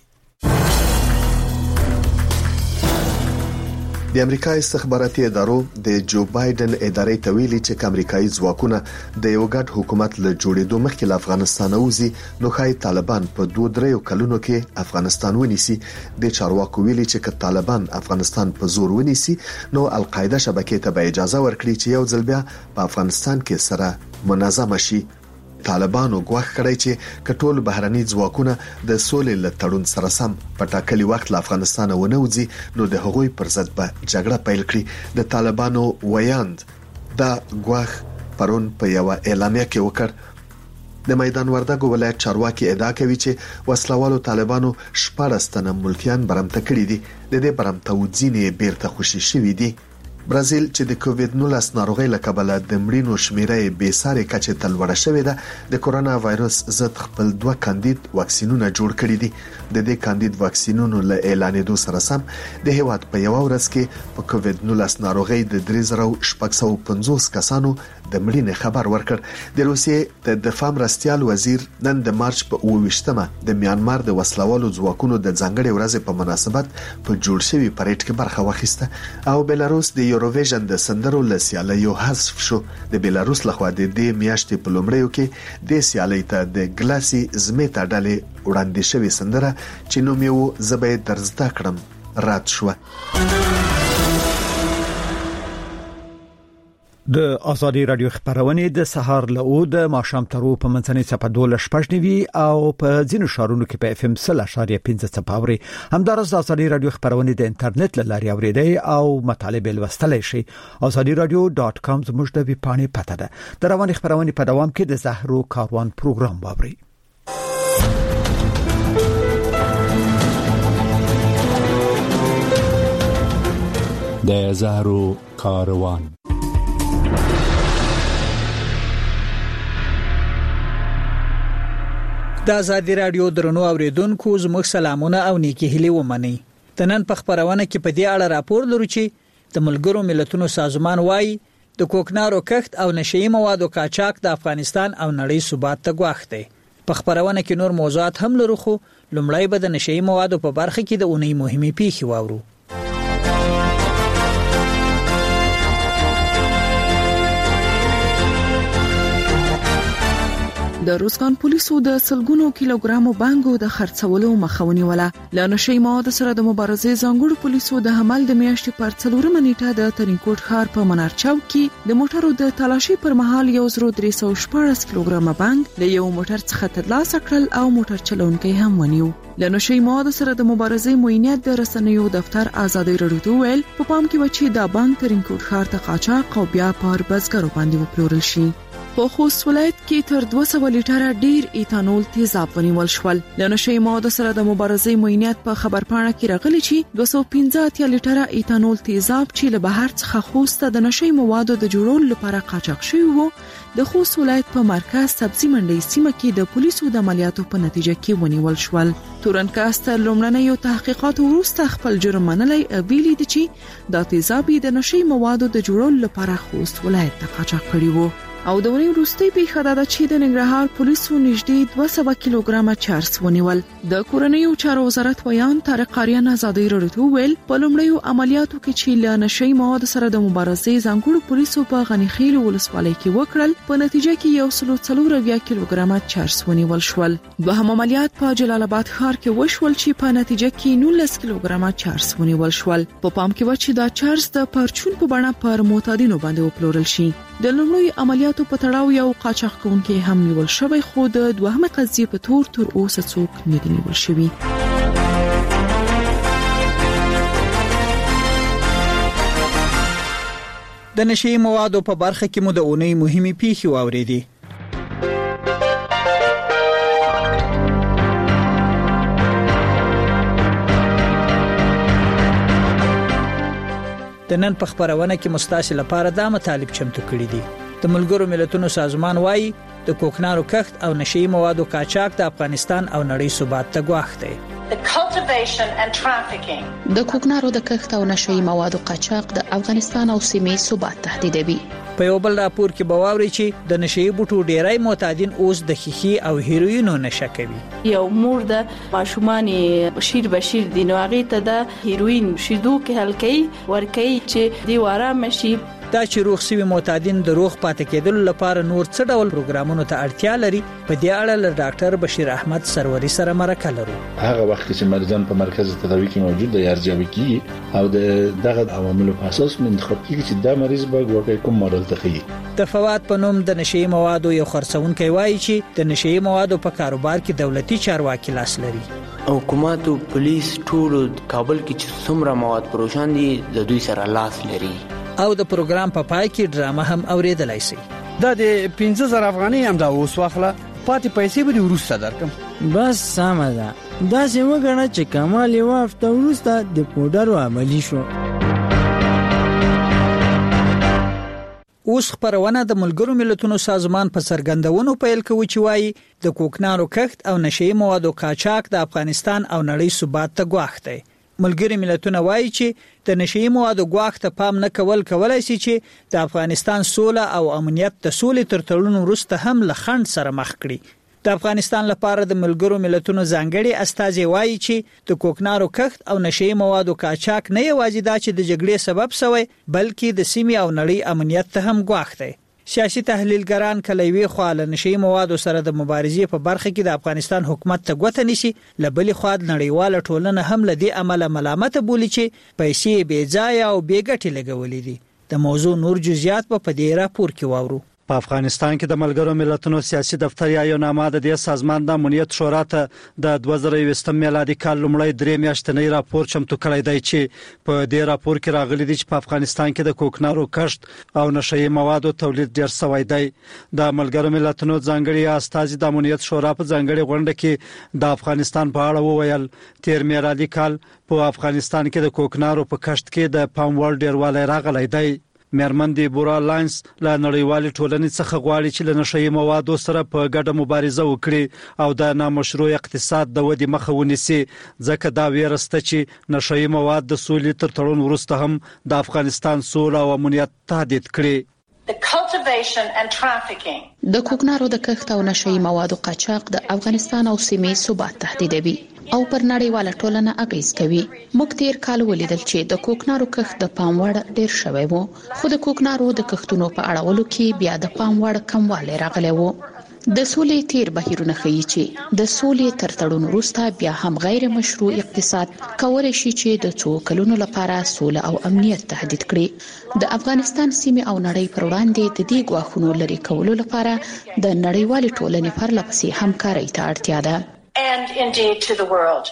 د امریکا استخباراتي ادارو د جو بایدن ادارې ته ویلي چې امریکایي ځواکونه د یو ګډ حکومت له جوړېدو مخکې له افغانستان وځي، نو خای طالبان په 2-3 کلونو کې افغانستان ونیسي. د چارواکو ویلي چې که طالبان افغانستان په زور ونیسي، نو القاعده شبکې ته به اجازه ورکړي چې یو ځل بیا په افغانستان کې سره منظم شي. طالبانو غواړي کړی چې کټول بهرني ځواکونه د سولې له تړون سره سم په ټاکلي وخت له افغانستان ونوځي، نو د هغوی پر ضد به جګړه پیل کړي. د طالبانو ویاند دا غواړي پرون په یو اعلامیه کې وکړ. د میدان وردګو ولایت چارواکي ادعا کوي چې وسلوالو طالبانو 14 تنه ملکیان برمته کړي دي. د دې برمته وځینې بیرته خوشي شوي دي. برازیل چې د کووید-19 ناروغۍ له کبله د مړینو شمیره به ساري کچې ته لوړه شوې ده، د کورونا وایروس ضد خپل 2 کاندید واکسینونه جوړ کړي دي. د دې کاندید واکسینونو له اعلانېدو سره سم د هیواد په یو ورځ کې په کووید-19 ناروغۍ د 3650 کسانو د مړینې خبر ورکړ. د روسیې د دفاع مرستیال وزیر نن د مارچ په 28مه د میانمار د وسلوالو ځواکونو د ځانګړي ورځې په مناسبت په جوړ شوی پریډ کې برخه واخیسته. او بلاروس د یوروویژن د سندرو له سیالیو حذف شو. د بلاروس لخوا د دې میاشتې په لومړیو کې د سیالۍ ته د ګلاسي زمیتا ډلې وړاندې شوی سندره چې نوم یې و زبې درزده کړم رات شو. د ازادي رادیو خبرونه د سهار له او د ماښام ترو په منځنۍ صفه 12 او په ځینو شهرونو کې په FM 0.15 صفاوري. همدارس د ازادي رادیو خبرونه د انټرنیټ له لارې اوریدي او مطالب لوستلای شي. azadiaradio.com زموږ د ویب پاڼې پته ده. د رواني خبرونه په دوام کې د زهرو کاروان پروګرام وابري. د زهرو کاروان. د ازادي رادیو درنو اوریدونکو زموږ سلامونه او نیکی هیلې ومني. تنن په خبرونه کې په دې اړه راپور لرو چې د ملګرو ملتونو سازمان وايي د کوکنارو کښت او نشئی موادو قاچاق د افغانستان او نړۍ ثبات ته ګواښ دی. په خبرونه کې نور موضوعات هم لرو، خو لومړی به د نشئی موادو په برخه کې د اونۍ مهمه پیښې واورو. د روسکان پولیسو د سلګونو کیلوګرامو بانګو د خرڅولو مخاوني ولا لنشي مواد سره د مبارزې ځانګړو پولیسو د حمل د میاشتې پر 4 نیټه د ترینکوټ ښار په منارچاو کې د موټرو د تلاشي پر مهال 1314 کیلوګرامه بانګ له یو موټر څخه ترلاسه کړل او موټر چلونکي هم ونیو. لنشي مواد سره د مبارزې موینیت د رسنیو دفتر ازادي رادیو ویل په پام کې و چې دا بانګ ترینکوټ ښار ته قاچاق او بیا پر بزګرو باندې وپلورل شي. په خوست ولایت کې تر 200 لیټره ډیر ایتانول تیزاب ونیول شول. له نشي موادو سره د مبارزې معاینات په خبرپاڼه کې راغلي چې 215 لیټره ایتانول تیزاب چې له بهر څخه خوست د نشي موادو د جوړولو لپاره قاچاق شوی وو د خوست ولایت په مرکز سبزی منډي سیمه کې د پولیسو د عملیاتو په نتیجه کې ونیول شول. تورنکاست لومړنیو تحقیقات وروسته خپل جرم منلای ویلي دي چې د تیزاب د نشي موادو د جوړولو لپاره خوست ولایت ته قاچاق کړی وو. او د ونی وروستي پیښه دا چې د ننګرهار پولیسو نږدې 200 کیلوګرامه چرس ونیول. د کورنیو چارو وزارت ویان طارق قاریان ازادي راډیو ویل په لومړیو عملیاتو کې چې له نشي مواد سره د مبارزې ځانګړو پولیسو په غنیخیل ولسوالۍ کې وکړل په نتیجه کې 140 کیلوګرامه چرس ونیول شول. دوهم عملیات په جلال آباد ښار کې وشول چې په نتیجه کې 19 کیلوګرامه چرس ونیول شول. په پام کې و چې دا چرس د پرچون په بڼه پر معتادینو باندې وپلورل شي. د لومړیو عملیاتو په تړاو یو قاچاق کوونکی هم نیول شوی خو د دوهمه قضیې په تور تر اوسه څوک نه دی نیول شوی. د نشي موادو په برخه کې مو د اونۍ مهمه پیښې واوریدي. د نن په خبرونه کې مستاسل لپاره د مطالب چمتو کړی دي. د ملګرو ملتونو سازمان وايي د کوکنارو کښت او نشي موادو قاچاق د افغانستان او نړۍ ثبات ته ګواښ دی. د کوکنارو د کښت او نشي موادو قاچاق د افغانستان او سیمې ثبات تهدیدوي. په یو بل راپور کې بواوري چې د نشي بوټو ډیرای معتادین اوس د خيخي او هیروینو نشه کوي. یو مور د ماشومان شیر بشیر دی نو هغه ته د هیروین شیدو کې هلکې ورکې چې دی واره مشي. دا چې روغ سوي معتادین د روغ پاتې کېدل لپاره نور څه ډول پروګرامونو ته اړتیا لري په دې اړه له ډاکټر بشیر احمد سروري سره مرکه لرو. هغه وخت چې مریضان په مرکز تداوی کې موجود دي ارزیابي کی او دغه عوامل په اساس منتخب کیږي چې دا مریض به ورکه کوم ماډل ته خي. د فواد په نوم د نشي موادو یو خرڅونکي وایي چې د نشي موادو په کاروبار کې دولتي چارواکي لاس لري. حکومت او پولیس ټول کابل کې چې څومره مواد پروشان دي د دوی سره لاس لري. او د پروګرام په پای کې ډرامه هم اوریدلای شي. دا د 15000 افغانۍ هم دا اوس واخله پاتې پیسې به ورسره درکم. بس سمه ده. دا چې وګڼه چې کمال یو هفته وروسته د پودرو عملی شو. اوس خبرونه د ملګرو ملتونو سازمان په سرګندونو پیل کوي چې وایي د کوکنارو کښت او نشي موادو قاچاق د افغانستان او نړۍ ثبات ته ګواښ دی. ملګری ملتونه وایي چې د نشي موادو ګواښ ته پام نه کولای شي چې د افغانستان سوله او امنیت د سولې تر تړون وروسته هم له خنډ سره مخ کړي. د افغانستان لپاره د ملګرو ملتونو ځانګړي استازي وایي چې د کوکنارو کښت او نشي موادو قاچاق نه یوازې دا چې د جګړې سبب شوی بلکې د سیمې او نړۍ امنیت ته هم ګواښ دی. سیاسي تحلیلګران کلوي خو له نشي موادو سره د مبارزې په برخه کې د افغانستان حکومت ته ګوته نشي لبلې خو د نړیواله ټولنه هم لدی عمله ملامت بولی چې پیسې بې ځای او بې ګټې لګولې دي. د موضوع نور جزئیات په دې راپور کې واورو. په افغانستان کې د ملګرو ملتونو سیاسي دفتر یا یو نامه د دې سازمان د امنیت شورا ته د 2020 میلادي کال لومړی 3 میاشتنی راپور چمتو کړی دی چې په دې راپور کې راغلي دي چې په افغانستان کې د کوکنارو کښت او نشئی موادو تولید ډیر شوی دی. د ملګرو ملتونو ځانګړي استازي د امنیت شورا په ځانګړي غونډه کې د افغانستان په اړه وویل 13 میلادي کال په افغانستان کې د کوکنارو په کښت کې د پام وړ ډیروالی راغلی دی. میرمن دی بورا لاینس له نړیوالې ټولنې څخه غواړي چې له نشئی موادو سره په ګډه مبارزه وکړي او د نامشروع اقتصاد د ودې مخه ونیسي ځکه دا ویرسته چې نشئی مواد د سولې تر تړون وروسته هم د افغانستان سوله او امنیت تهدید کړي. د کوکنارو د کښت او نشئی موادو قاچاق د افغانستان او سیمې ثبات تهدیدوي او پر نړیواله ټولنه اغیز کوي. موږ تیر کال ولیدل چې د کوکنارو کښت د پام وړ ډیر شوی وو خو د کوکنارو د کښتونو په اړولو کې بیا د پام وړ کموالی راغلی وو. د سولې تیر بهیرونه ښیي چې د سولې تر تړون وروسته بیا هم غیر مشروع اقتصاد کولای شي چې د څو کلونو لپاره سوله او امنیت تهدید کړي. د افغانستان سیمې او نړۍ پر وړاندې د دې ګواښونو لرې کولو لپاره د نړیوالې ټولنې پرله پسې همکارۍ ته اړتیا ده.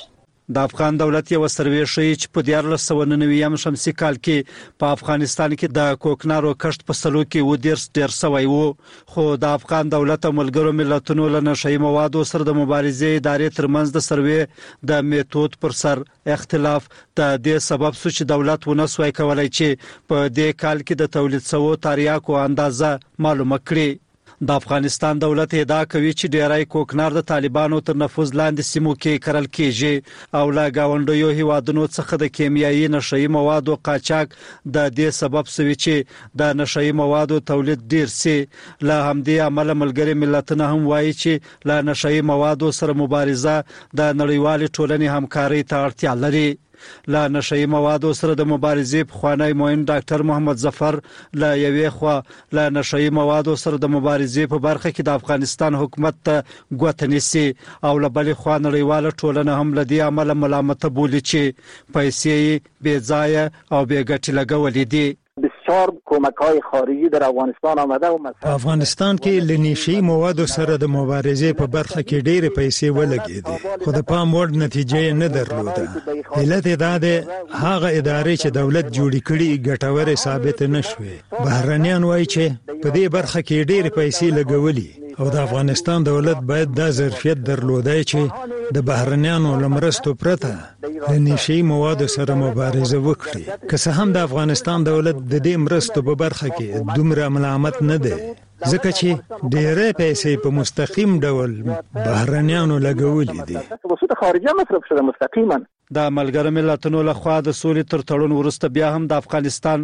د افغان دولت یو سروې ښیي چې په 1499 شمسي کال کې په افغانستان کې د کوکنارو کښت په سلو کې ډیر شوی وو، خو د افغان دولت او ملګرو ملتونو له نشئی موادو سره د مبارزې ادارې ترمنځ د سروې د میتود پر سر اختلاف د دې سبب شو چې دولت ونسوي کولای چې په دې کال کې د تولید شوو تریاکو اندازه معلومه کړي. د افغانستان دولت ادعا کوي چې ډیری کوکنار د طالبانو تر نفوذ لاندې سیمو کې کرل کیږي او له گاونډیو هیوادونو څخه د کیمیاوي نشئی موادو قاچاق د دې سبب شوی چې د نشئی موادو تولید ډیر سي. له همدې عمله ملګري ملتونه هم وایي چې له نشئی موادو سره مبارزه د نړیوال ټولنې همکاري ته اړتیا لري. له نشئی موادو سره د مبارزې پخوانی معین ډاکټر محمد ظفر له یوې خوا له نشئی موادو سره د مبارزې په برخه کې د افغانستان حکومت ته ګوته نیسي او له بلې خوا نړیواله ټولنه هم له دې عمله ملامته بولي چې پیسې بې ځایه او بې ګټې لګولې دي. بسیار کمک‌های خارجی در افغانستان آمده و مثلا افغانستان کې لنیشي موادو سره د مبارزې په برخه کې ډېر پیسې ولګېدې، خو د پام وړ نتیجه نه درلوده. علت دا ده هغه ادارې چې دولت جوړې کړي ګټورې ثابت نشوي. بهرنیان وایي چې په دې برخه کې ډېر پیسې لګولې او د افغانستان دولت باید دا ظرفیت درلودای چې د بهرنیانو لمرستو پرته د نشئی موادو سره مبارزه وکړي. که څه هم د افغانستان دولت د دې مرستو په برخه کې دومره ملامت نه دی، ځکه چې ډېرې پیسې په مستقیم ډول بهرنیانو لګولې دي. وسوت خارجه مصرف شده مستقیما. د ملګرو ملتونو لخوا د سولې تر تړون وروسته بیا هم د افغانستان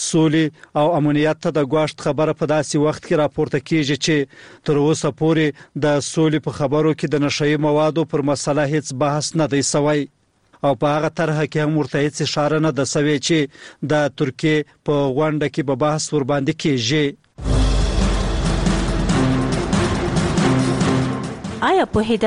سولې او امنیت ته د ګواښ خبره په داسې وخت کې راپورته کیږي چې تر اوسه پورې د سولې په خبرو کې د نشئی موادو پر مسله هیڅ بحث نه دی شوی او په هغه طرح کې هم ورته هیڅ اشاره نه ده شوې چې د ترکیې په غونډه کې به بحث ورباندې کیږي. آیا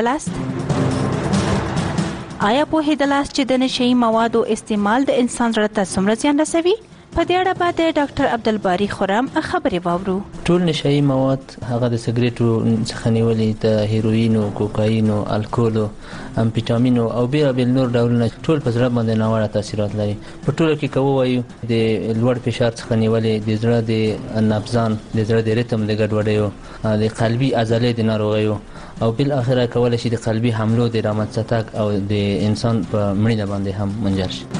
په هیدلاست چې د نشئی موادو استعمال د انسان زړه ته څومره زیان رسوي؟ په دې اړه به د ډاکټر عبدالباری خرم خبرې واورو. ټول نشئی مواد هغه د سګریټو څخه نیولې د هیروین او کوکاین او الکول او امفیټامین او بیل نور ډولونه ټول په زړه باندې ناوړه تاثیرات لري. په ټول کې کوو وایو د لوړ فشار څخه نیولې د زړه د نبضان د زړه د ریتم د ګډوډیو د قلبي عضلې د ناروغیو او بل اخره کولای شي د قلبي حملو د رامنځته تګ او د انسان په مړینه باندې هم منجر شي.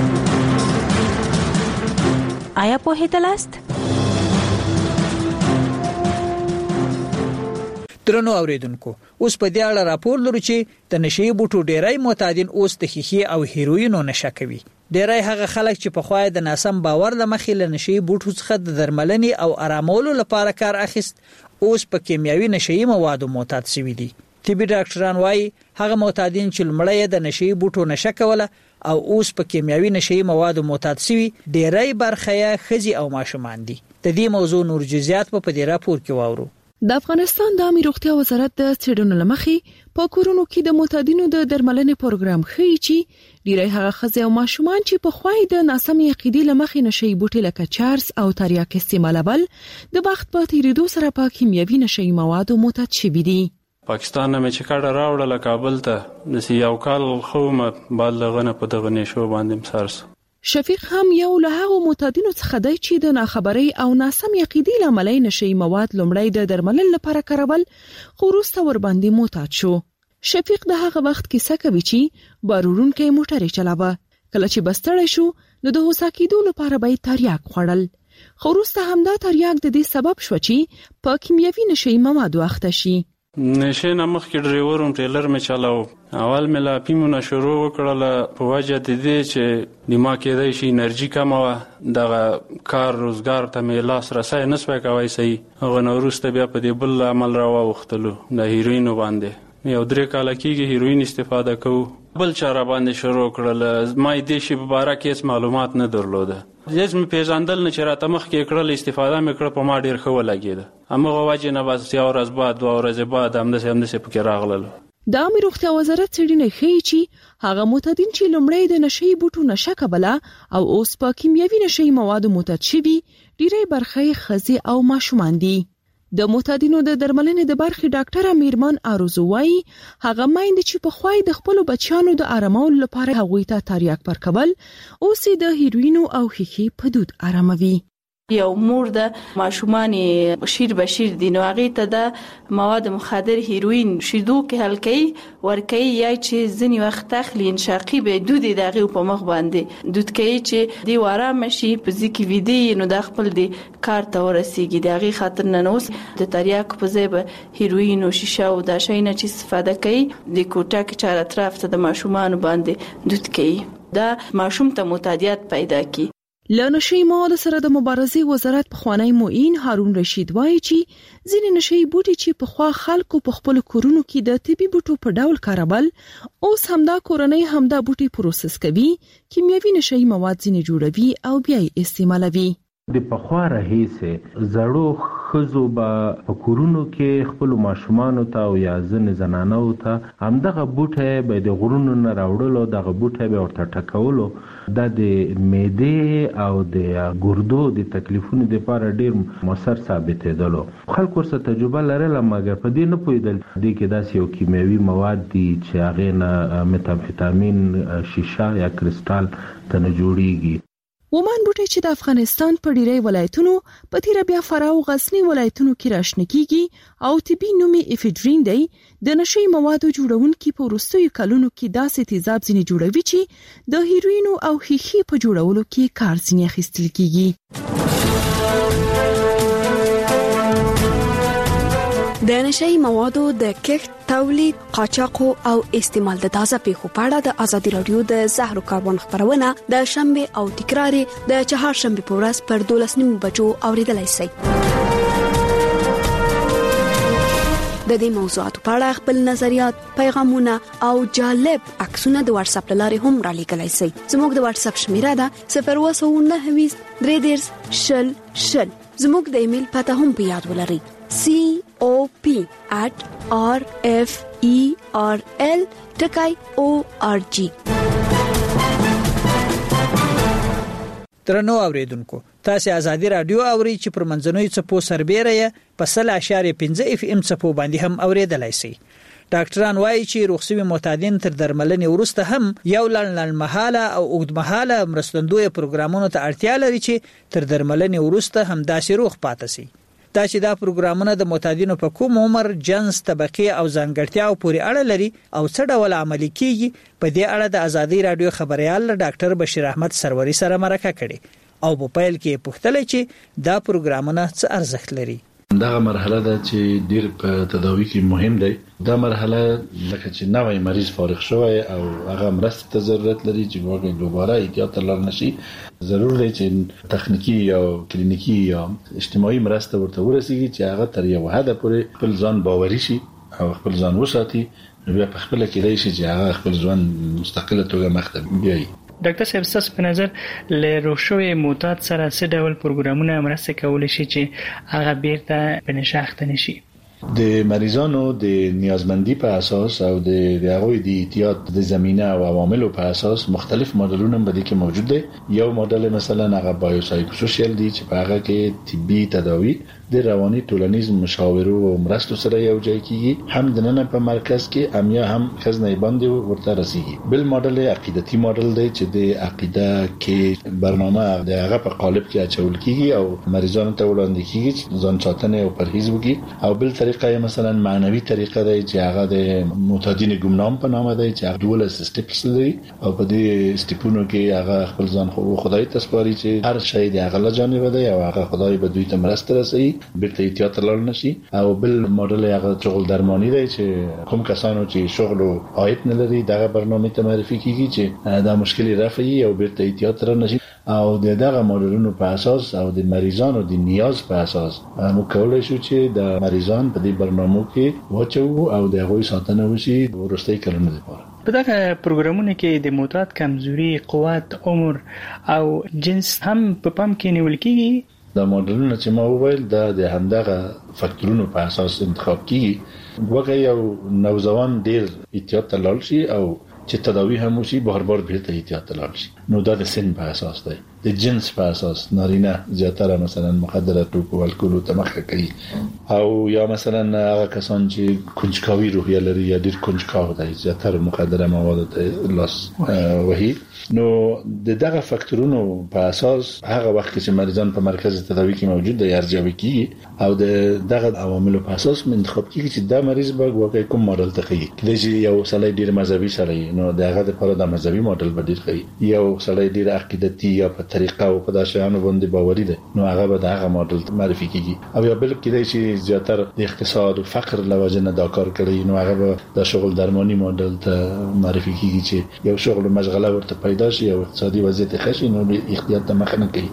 آیا په هیدلاست؟ درنو اوریدونکو، اوس په دې اړه راپور لرو چې د نشئی بوټو ډیری معتادین اوس د ښیښې او هیروینو نشه کوي. ډیری هغه خلک چې په خوای د ناسم باور لمخې له نشئی بوټو څخه د درملنې او آرامولو لپاره کار اخیست اوس په کیمیاوي نشئی موادو معتاد شوي دي. طبي ډاکټران وایي هغه معتادین چې لمړی د نشئی بوټو نشه کوله او اوس په کیمیاوي نشئی موادو معتاد شوي ډیری برخه یې ښځې او ماشومان دي. د دې موضوع نور جزئیات په دې راپور کې واورو. د افغانستان د عامه روغتیا وزارت د څېړنو لمخې په کورونو کې د معتادینو د درملنې پروګرام ښیي چې ډیری هغه ښځې او ماشومان چې په خوای د ناسم عقیدې لمخې نشئی بوټي لکه چارس او تریاک استعمالول د وخت په تیریدو سره په کیمیاوي نشئی موادو معتاد شوي دي. پاکستان نه چې کډه راوړله کابل ته د یو کال خو بالغنه په دغه نشو باندې مسارس. شفیق هم یو له هغو معتادینو څخه دی چې د ناخبرۍ او ناسم عقیدې له امله نشئی مواد لومړی د درملنې لپاره کارول خو وروسته ورباندې معتاد شو. شفیق د هغه وخت کیسه کوي چې بارورونکی موټر چلاوه، کله چې بستړی شو نو د هوسا کېدو لپاره به تریاک خوړل، خو وروسته همدا تریاک د دې سبب شو چې په کیمیاوي نشئی موادو اخته شي. نشه نمخ کې ډرایور هم ټریلر می چلاو، اول مې لا پیمونه شروع وکړله په وجه د دې چې دماغ کېدای شي انرژي کمه وه، دغه کار روزګار ته مې لاس رسای نه سوی کوی صحیح. هغه نه وروسته بیا په دې بل عمل را واوښتلو د هیروینو باندې. یو 3 کاله کېږي هیروین استفاده کوو. بل چاره باندې شروع کړل، ما دې شی په باره کې هیڅ معلومات نه درلوده. هیڅ مې پیژندل نه چې راته مخکې کړل، استفاده مې کړه، په ما ډېر ښه ولګېده. همغه وجې نه بس یوه ورځ بعد 2 ورځې بعد همداسې پکې راغلل. د عامه روغتیا وزارت څېړنې ښیي چې هغه معتادین چې لومړی د نشئی بوټو نشه کوله او اوس په کیمیاوي نشئی موادو معتاد شوي ډیری برخه یې ښځې او ماشومان دي. د معتادینو د درملنې د برخې ډاکټر میرمن آرزو وايي هغه مایند چې په خوای د خپل بچیانو د آرامولو لپاره هغوی ته تریاک ورکول اوس د هیروینو او خیخي په دود آراموي. یو مور د ماشومان شیر بشیر دي نو هغه ته د مواد مخدر هیروین شیدو کې هلکې ورکې یا چې ځنی وخت اخلي انشاقي به دودي دغه په مخ باندې دود کوي چې دی واره مشي په ځکه ویدي نو د خپل دی کار ته ورسیږي دغه خاطر نه نوس د تریاک په ځای به هیروین او شیشه او د شي نه چې استفاده کوي د کوټه کې چار اطراف ته د ماشومان باندې دود کوي دا ماشوم ته معتادیت پیدا کوي. له نشي موادو سره د مبارزې وزارت پخوانی معین هارون رشید وایي چې ځینې نشي بوټي چې په خوا خلکو په خپل کورونو کې د طبي بوټو په ډول کارول اوس همدا کورنۍ همدا بوټي پروسس کوي کیمیاوي نشي مواد ځینې جوړوي او بیا یې استعمالوي. د پخوا راهیسه زړو خزو په کورونو کې خپل ماشومان ته او یا ځنې زنانو ته همدغه بوټي به د غرونو نه راوړلو دغه بوټي به ورته ټکولو د معدې او د ګردو د تکلیفونو لپاره ډیر موثر ثابتېدلو. خلکو ورسره تجربه لرله مګر په دې نه پوهېدل دې کې داسې یو کیمیاوي مواد دي چې هغې نه متامفیتامین شیشه یا کرسټال ته نه جوړیږي. ومان بوټي چې د افغانستان په ډیری ولایتونو په تیر بیا فرا او غزنی ولایتونو کې راشنه کیږي او طبي نومي افیدرین دی د نشي موادو جوړونکو په وروستیو کلونو کې داسې تیزاب ځینې جوړوي چې د هیروینو او خیخي په جوړولو کې کار ځینې اخیستل کیږي. د نشئی موادو د کښت، تولید، قاچاق او استعمال د تازه پیښو په اړه د ازادي رادیو د زهرو کاروان خبرونه د شنبه او تکرار د چهارشنبه په ورځ پر 12:30 بجو اوریدلای شئ. د دې موضوعاتو په اړه خپل نظریات، پیغامونه او جالب عکسونه د واتس اپ لارې هم را لېږلای شئ. زموږ د واتس اپ شمیره ده 029 3 شل شل. زموږ د ایمیل پته هم په یاد ولرئ cop@rferl.org. درنو اوریدونکو تاسو ازادي رادیو اوري چې پر منځنوي چپو سربېره په 0.5 FM چپو باندې هم اوریدلای شئ. ډاکټران وایي چې روغسوي معتادین تر درملنې وروسته هم یو لړمحاله او اوږدمحاله مرستندوی پروګرامونو ته اړتیا لري چې تر درملنې وروسته هم داسې روغ پاتې شي. دا چې دا پروګرامونه د معتادینو په کوم عمر، جنس، طبقه او ځانګړتیاو پورې اړه لري او څه ډول عملي کیږي په دې اړه د ازادي رادیو خبريال ډاکټر بشیر احمد سروري سره مرکه کړې او په پیل کې پوښتنه چې دا پروګرامونه څه ارزښت لري. دا مرحله ده چې ډیر په تداوی کې مهم دی. دا مرحله لکه چې نوې مریض فارغ شوی او هغه مرسته ته ضرورت لري چې واقعي دوباره احتیاط لار نشي. ضرور دی چې تخنیکی یا کلینیکی یا اجتماعي مرسته ورته ورسیږي چې هغه تر یو حد پورې خپل ځان باوري شي او خپل ځان وساتي. بیا په خپل کې دی چې هغه خپل ځان مستقله توګه مخ ته بیایي. ډاکټر صاحب تاسو په نظر له روښوي معتاد سره څه ډول پروګرامونه مرسته کولای شي چې هغه بیرته په نشاخته نشي؟ د مریضانو د نیازمندي په اساس او د هغه د احتیاط د زمينه او عواملو په اساس مختلف ماډلونه باندې کې موجود دي. یو ماډل مثلا هغه بایوسایکوسوشل دی چې په هغه کې طبي تداوی د رواني ټولنیز مشاورو او مرستو سره یو ځای کیږي، هم د نن په مرکز کې امیا هم خزنه باندې ورته رسیږي. بل ماډل عقیدتي ماډل دی چې د عقیده کې برنامه د هغه په قالب کې اچول کیږي او مریضانو ته وړاندې کیږي ځان ساتنه او پرهیز وکړي. او بل طریقه مثلا معنوي طریقه دی چې هغه د معتادین ګمنام په نامه دی چې هغه ډول سټیپس لري او په دې سټیپونو کې هغه خپل ځان خو خدای ته سپاري چې هر شی د هغه له جانب دی او هغه خدای به دوی ته مرسته رسوي بیرته احتیاط لار نشي. او بل ماډل هغه شغل درمانی دی چې کوم کسانو چې شغل او عاید نه لري دغه برنامه ته معرفي کیږي چې دا مشکل رافعي او بیرته احتیاط لار نشي. او دغه ماډلونو په اساس او د مریضانو د نیاز په اساس موږ کولای شو چې د مریضان په دې برنامو کې واچو او د هغوی ساتنه وشي ورستۍ کلونه لپاره. په دغه پروګرامونو کې د معتاد کمزوري، قوت، عمر او جنس هم په پام کې نیول کیږي. دا ماډلونه چې ما وویل دا د همدغه فاکتورونو په اساس انتخاب کیږي. وګورئ یو نوځوان ډیر احتیاط لاړ شي او چې تداوی هم وشي بار بار بیرته احتیاط لاړ شي، نو دا د سن په اساس دی. د جنس په اساس نارینه زیاتره مثلا مخدره توکو او الکول ته مخه کوي او یا مثلا هغه کسان چې کنجکاوي روحیه لري یا ډیر کنجکاو دي زیاتره مخدره مواد ته لاس وهي نو دغه فاکتورونو په اساس هغه وخت چې مریضان په مرکز تداوی کې موجود دي ارزیابي کیږي او دغه عوامل په اساس منتخب کیږي چې دا مریض به واقعي کوم ماډل ته کوي کله چې یو سړی ډیر مذهبي سړی نو دغه لپاره د مذهبي ماډل به ډیر کوي یو سړی ډیر عقیدتي یا په طریقه او په داشانو باندې باوري دي نو هغه به دغه ماډل معرفي کیږي او یا بل کله چې زیاتره د اقتصاد او فقر لوجه نه دا کار کوي نو هغه به د شغل درماني ماډل ته معرفي کیږي چې یو شغل مشغله ورته پیدا شي او اقتصادي وضعیت ښه شي نو احتیاط ته مخه نه کوي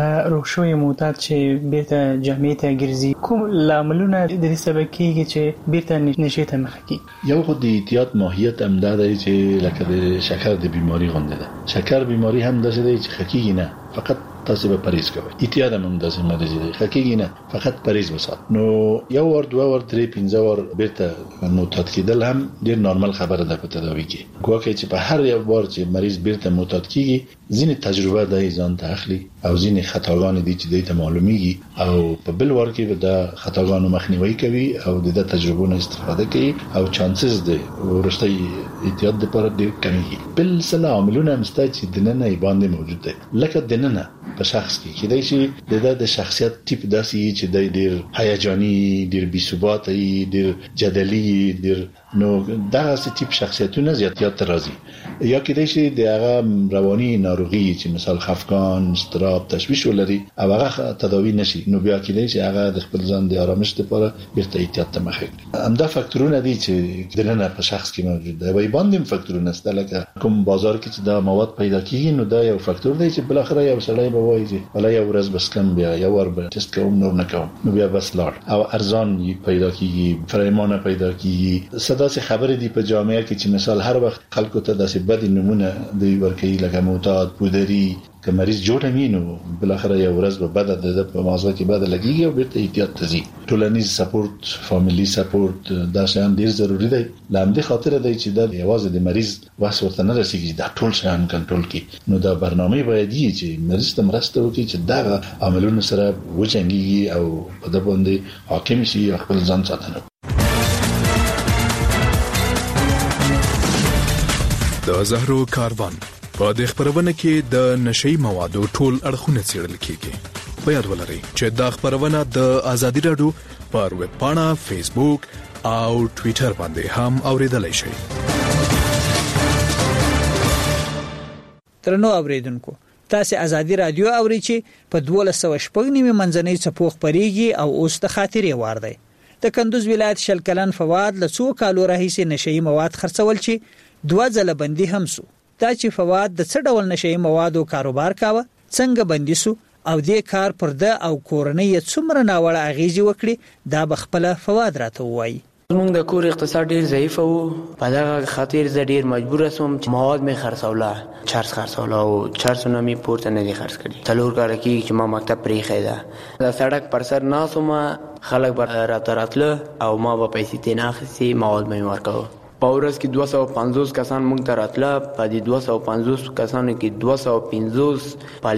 روښوي معتاد چې بیرته جامعه ته ګرځي کوم لاملونه د دې سبب کیږي چې بیرته نشي ته مخه کوي یو خو د احتیاط ماهیت هم دا دی چې لکه د شکر د بیماری غونډه ده شکر بیماری هم داسې دی چې حقیقي نه فقط تاسو به پریز کوئ احتیاط هم داسې مریض دی حقیقي نه فقط پریز وسات نو یو ور دوه ور درې پنځه ور بیرته معتاد کېدل هم ډیر نورمال خبره ده په تداوی کې کوکه چې په هر یو بار چې مریض بیرته معتاد کیږي ځینې تجربه د ځان ته اخلي او ځینې خطاګان دي چې د معلومیږي او په بل ور کې به د خطاګانو مخنیوي کوي او د تجربو نه استفاده کوي او چانسز دي ورسته احتیاط لپاره ډیر کمیږي بل سلا عاملونه مستای چې دننه باندې موجود دي لکه دننه په شخص کې کېدای شي د شخصیت ټیپ داسې چې ډیر هیجاني ډیر بي ثبات ډیر جدلي ډیر نو دا سي ټیپ شخصیتونه زیاتیات راځي یا کېدای شي د هغه رواني ناروغي چې مثال خفقان استراب تشویش ولري او هغه تداوی نشي نو بیا کېدای شي هغه د خپل ځان د آرامش لپاره بیرته احتیاط ته مخه کړي همدا فاکتورونه دي چې دننه په شخص کې موجود دي وای باندې فاکتورونه ست لکه کوم بازار کې چې دا مواد پیدا کیږي نو دا یو فاکتور دی چې بل اخر یو سړی به وایي چې ولا یو ورځ بس کم بیا یو ور به ټیسټ کوم نور نه کوم نو بیا بس لاړ او ارزان پیدا کیږي فرایمانه پیدا کیږي صدا سي خبرې دي په جامعه کې چې مثال هر وخت خلکو ته داسې بد نمونه دی ورکوي لکه معتاد پودري که مریض جوړ امینو بل اخر یو ورځ به بد د په مازه کې بد لګيږي او بیرته احتیاط تزي ټولنیز سپورټ فاميلي سپورټ دا شان ډیر ضروری دی لامل خاطر دی چې د یوازې د مریض واس ورته نه رسیږي دا ټول شان کنټرول کړي نو دا برنامه باید وي چې مریض ته مرسته وکړي چې دا عملونه سره وچنګي او په د باندې حاکم شي خپل ځان ساتنه د زهرو کاروان په د خبرونه کې د نشئی موادو ټول اړخونه څېړل کیږي په یاد ولرئ چې دا خبرونه د ازادي رادیو پر ویب پاڼه فیسبوک او ټوئیټر باندې هم اوریدلای شئ ترنو اوریدونکو تاسو ازادي رادیو اوري چې په 1290 منځنۍ چپو خبريږي او اوس ته خاطرې وار دی د کندوز ولایت شلکلن فواد له 2 کالو راهیسې نشئی مواد خرڅول چې 2 ځله بندي هم سو دا چې فواد د څه ډول نشئی موادو کاروبار کاوه څنګه بندي سو او دې کار پر د او کورنۍ څومره ناوړه اغیزي وکړي دا بخپله فواد راته وایي زمونږ د کور اقتصاد ډیر ضعیف وو په دغه خاطر زه ډیر مجبور شوم چې مواد می خرڅوله چارج خرڅوله او 400 می پورته نه دي خرڅ کړي تلور کار کی چې ما مکتب پرې خیدا د سړک پر سر ناسوم خلک به راتله او ما به پیسې تنه اخیستي مواد می ورکاو په ورځ کې 250 کسان مونږ ته راتله په دې 250 کسانو کې 250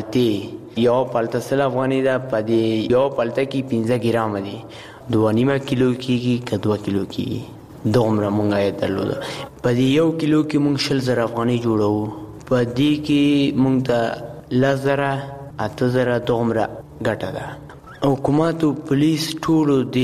پالتي یو پالته سل افغاني ده په دې یو پالته کې 15 ګرام دي 2.5 کیلو کېږي که 2 کیلو کېږي دومره مونږ یې درلوده په دې یو کیلو کې مونږ 60,000 افغاني جوړو په دې کې مونږ ته 10,000 8,000 دومره ګټه ده حکومت او پولیس ټول د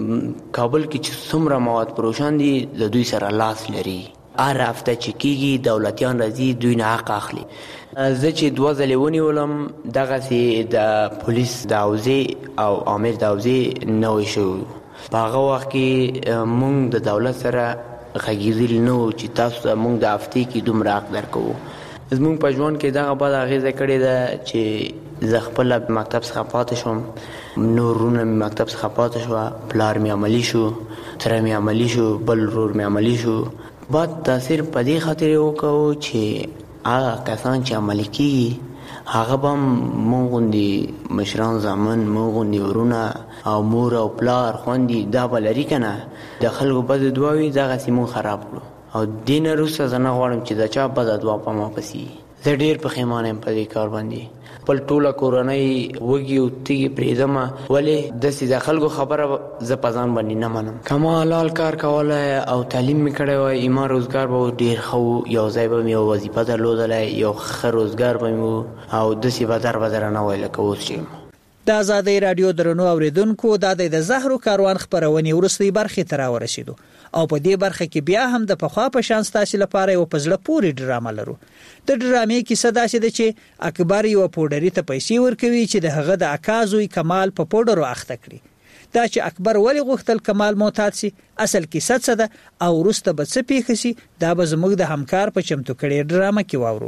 کابل کې چې څومره مواد پروشان دي د دوی سره لاس لري هر هفته چې کېږي دولتیان راځي دوی نه حق اخلي زه چې 2 ځلې ونیولم دغسې د پولیس د حوزې او امیر د حوزې نوی شوی په هغه وخت کې موږ د دولت سره غږېدلي نه وو چې تاسو ته موږ د هفتې کې دومره حق درکوو زموږ په ژوند کې دغه بده اغېزه کړې ده چې زه خپله مکتب څخه پاتې شوم نور ورونه مې مکتب څخه پاتې شوه پلار مې عملي شو تره مې عملي شو بل ورور مې عملي شو بد تاثیر په دې خاطر یې وکړو چې هغه کسان چې عملي کېږي هغه به موږ غوندې مشران زامن موږ غوندې ورونه او مور او پلار خوندې دا به لري که نه د خلکو بدې دعا وي دغسې موږ خراب کړو او دې نه وروسته زه نه غواړم چې د چا بده دعا په ما پسې زه ډېر پښیمانه یم په دې کار باندې خپل ټوله کورنۍ وږي او تیږي پرېږدم، ولې داسې د خلکو خبره زه په ځان باندې نه منم. که ما حلال کار کولی او تعلیم مې کړی وای، ایما روزګار به ډېر ښه، یو ځای به مې یو وظیفه درلودلی، یو ښه روزګار به مې او داسې بدر بدره نه وای لکه اوس چې د آزادۍ رادیو درنو اوریدونکو، دا د زهرو کاروان خپرونې وروستۍ برخې ته راورسېدو او په دې برخه کې بیا هم د پخوا په شان ستاسو لپاره یو په زړه پورې ډرامه لرو. د ډرامې کیسه داسې ده چې اکبر یو پوډري ته پیسې ورکوي چې د هغه د اکا زوی کمال په پوډرو اخته کړي. دا چې اکبر ولې غوښتل کمال معتاد سي، اصل کیسه څه ده او وروسته به څه پیښ شي، دا به زموږ د همکار په چمتو کړي ډرامه کې واورو.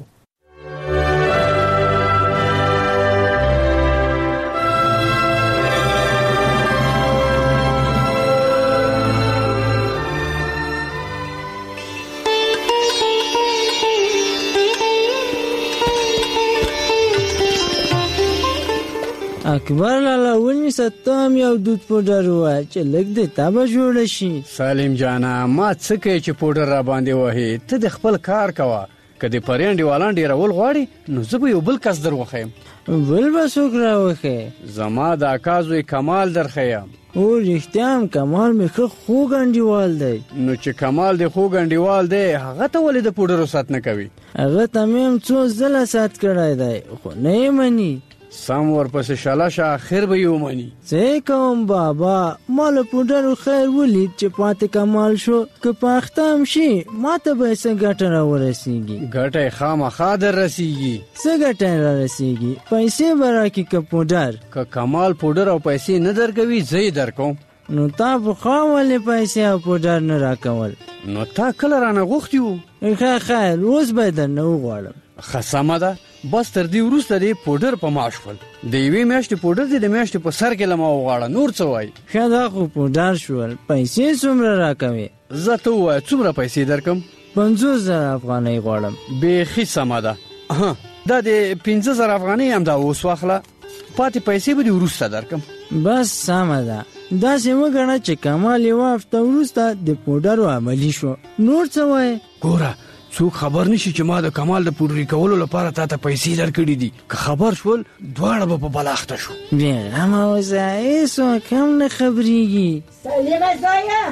اکبر لالا ونی ستام یو دود پوډر وای چې لګ دې تابه جوړ شي. سالم جانا ما څه کوي چې پوډر را باندې وهي، ته د خپل کار کوه. کدی پرېنډي والان ډیر ول غواړي نو زه به یو بل کس دروخم. بل به څوک راوخه؟ زما د اکازوی کمال درخیم. او رښتیا کمال مې خو ګنډیوال دی. نو چې کمال دی خو ګنډیوال دی، هغه ته ولې د پوډرو سات نه کوي؟ هغه تمام څو ځله سات کړای دی خو نه مني. سم ورپسې شالاشه اخر به یو مني. څه کوم بابا، مال پوډر خیر ولید چې پاتې کمال شو، که پاختم شي ماته به څه ګټه را ورسیږي. ګټه خامخا در رسیږي. څه ګټه را رسیږي؟ پیسې برا کې که پوډر. که کمال پوډر او پیسې نه درکوي زه یې درکوم. نو تا په خامل پیسې او پوډر نه راکول. نو تا کله رانه غوښتي وو؟ خیر اوس به درنه وغواړم. خسمه ده، بس تر دې وروسته دې پوډر په ما شول. د یوې میاشتې پوډر دې د میاشتې په سر کې لما وغواړه، نور څه وایي؟ ښه دا خو پوډر شول، پیسې څومره راکوې؟ زه ته ووایه څومره پیسې درکم؟ 50,000 افغانۍ غواړم. بیخي سمه ده. دا د 15,000 افغانۍ هم دا اوس واخله، پاتې پیسې به دې وروسته درکم. بس سمه ده. داسې وګڼه چې کمال یوه هفته وروسته د پوډرو عملي شو، نور څه وایې؟ ګوره څوک خبر نشي چې ما د کمال د پوډري کولو لپاره تا ته پیسې درکړې دي. که خبر شول دواړه به په بلاخته شو. بیغمه اوسه، هېڅوک هم نه خبرېږي. سلیمه زویه،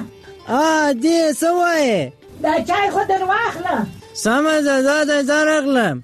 دې څه وایې؟ دا چای خو در واخله. سمه ده، دا راغلم.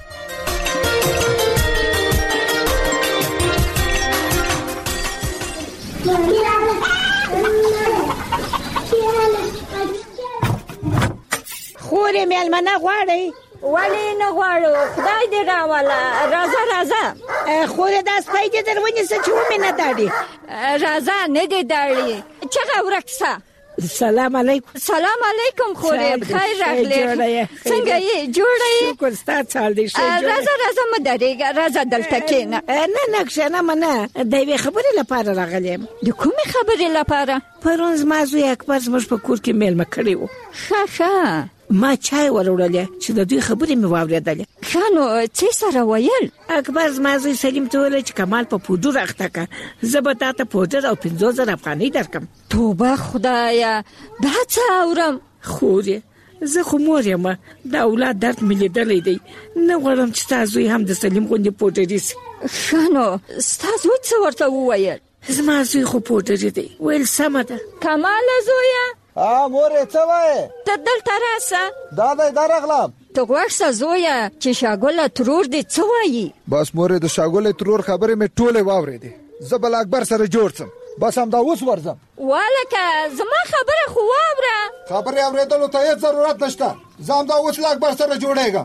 خورې مېلمنه غواړئ؟ ولې نه غواړو، خدای دې راوله. راځه خورې دا سپی دې در ونیسه چې ومې نه داړي. راځه نه دې داړي، چغه ورک سه. سلام علیکم. سلام علیکم خورې، خیر راغلی. څنګه یې جوړه یې؟ شکر ستا څال دې ښه جوړه. راځه مه درېږه، راځه دلته کښېنه. نه کښېنه نه، د یوې خبرې لپاره راغلی یم. د کومې خبرې لپاره؟ پرون زما زوی اکبر زموږ په کور کې میلمه کړی و. ښه ما چای وروړلې چې د دوی خبرې مې واورېدلې. ښه نو څه سره ویل؟ اکبر زما زوی سلیم ته وویل چې کمال په پوډر اخته که، زه به تا ته پوډر او 50,000 افغانۍ درکم. توبه خدایه، دا څه اورم؟ خورې زه خو مور یم، د اولاد درد مې لیدلی دی، نه غواړم چې ستا زوی هم د سلیم غوندې پوډري سي. ښه نو ستا زوی څه ورته وویل؟ زما زوی خو پوډري دی. ویل سمه ده. کماله زویه، مورې څه وایې؟ ته دلته راسه. دا راغلم. ته غوږ شه زویه چې شاګله ترور دې څه وایي؟ بس مورې د شاګلې ترور خبرې مې ټولې واورېدې، زه به له اکبر سره جوړ سم. بس همدا اوس ورځم. والکه زما خبره خو واوره. خبرې اورېدلو ته هېڅ ضرورت نشته، زه همدا اوس له اکبر سره جوړېږم.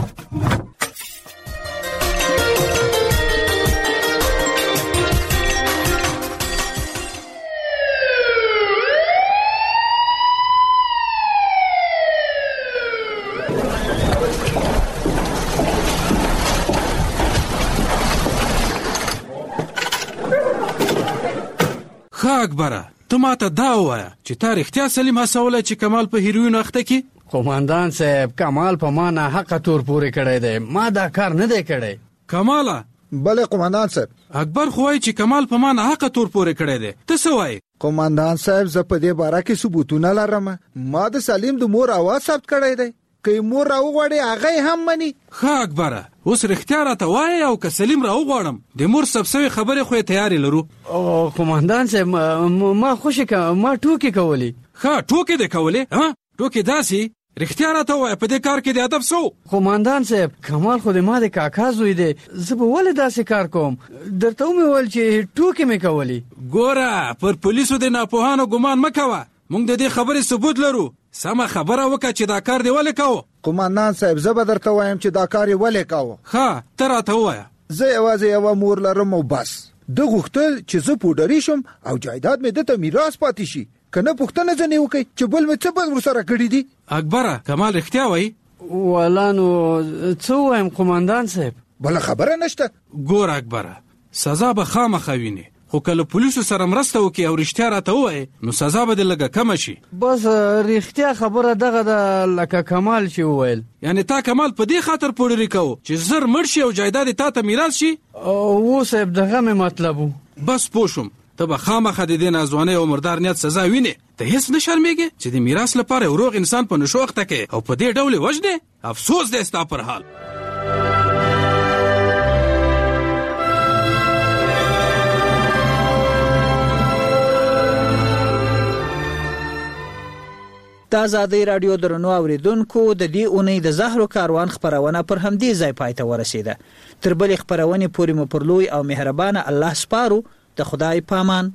اکبره ته ماته دا ووایه چې تا رښتیا سلیم هڅولی چې کمال په هیروین اخته کړي؟ قومندان صاحب، کمال په ما نه حقه تور پورې کړی دی، ما دا کار نه دی کړی. کماله؟ بله قومندان صاحب. اکبر خو وایي چې کمال په ما نه حقه تور پورې کړی دی، ته څه وایې؟ قومندان صاحب زه په دې باره کې ثبوتونه لرم، ما د سلیم د مور اواز ثبت کړی دی. که مور راوغواړي هغه هم مني. ښه اکبره اوس رښتیا راته وایې او که سلیم راوغواړم د مور سبسوي خبرې خو یې تیارې لرو. قومندان صاحب ما خوشې ما ټوکې کولې. ښه ټوکې دې کولې؟ ټوکې داسې رښتیا راته وایه په دې کار کې د ادب سو. قومندان صاحب کمال خو د ما د کاکا زوی دی، زه به ولې داسې کار کوم؟ درته ومې ویل چې ټوکې مې کولې. ګوره پر پولیسو د ناپوهانو ګمان مه کوه، موږ د دې خبرې ثبوت لرو. سمه خبره وکړه چې دا کار دی ولې کوو. قومندان صاحب زه به درته وایم چې دا کار یې ولې کوو. ښه ته راته ووایه. زه یوازې یوه مور لرم او بس. ده غوښتل چې زه پوډري شم او جایداد مې دته میراث پاتې شي، که نه پوښتنه ځنې وکړئ چې بل مې څه بل ورسره کړي دي. اکبره کمال رښتیا وایي؟ والا نو څه ووایم قومندان صاحب؟ بله خبره نشته. ګوره اکبره سزا به خامخا وینې، خو که له پولیسو سره مرسته وکړي او رښتیا راته ووایې نو سزا به دې لږه کمه شي. بس رښتیا خبره دغه ده لکه کمال چې وویل. یعنی تا کمال په دې خاطر پوډري کوو چې زر مړ شي او جایداد تا ته میراث شي؟ او صاحب دغه مې مطلب و. بس پوه شوم، ته به خامخا د دې ناځوانۍ او مردار نیت سزا وینې. ته هیڅ نه شرمېږې چې د میراث لپاره یو روغ انسان په نشو اخته کې او په دې ډول یې وژنې؟ افسوس دی ستا پر حال. د آزادۍ راډیو درنو اوریدونکو د دې اونۍ د زهرو کاروان خپرونه پر همدې ځای پای ته ورسېده. تر بلې خپرونې پورې مو پر لوی او مهربانه الله سپارو. د خدای پامان.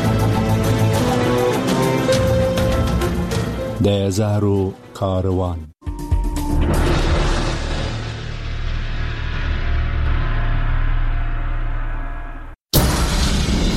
د زهرو کاروان.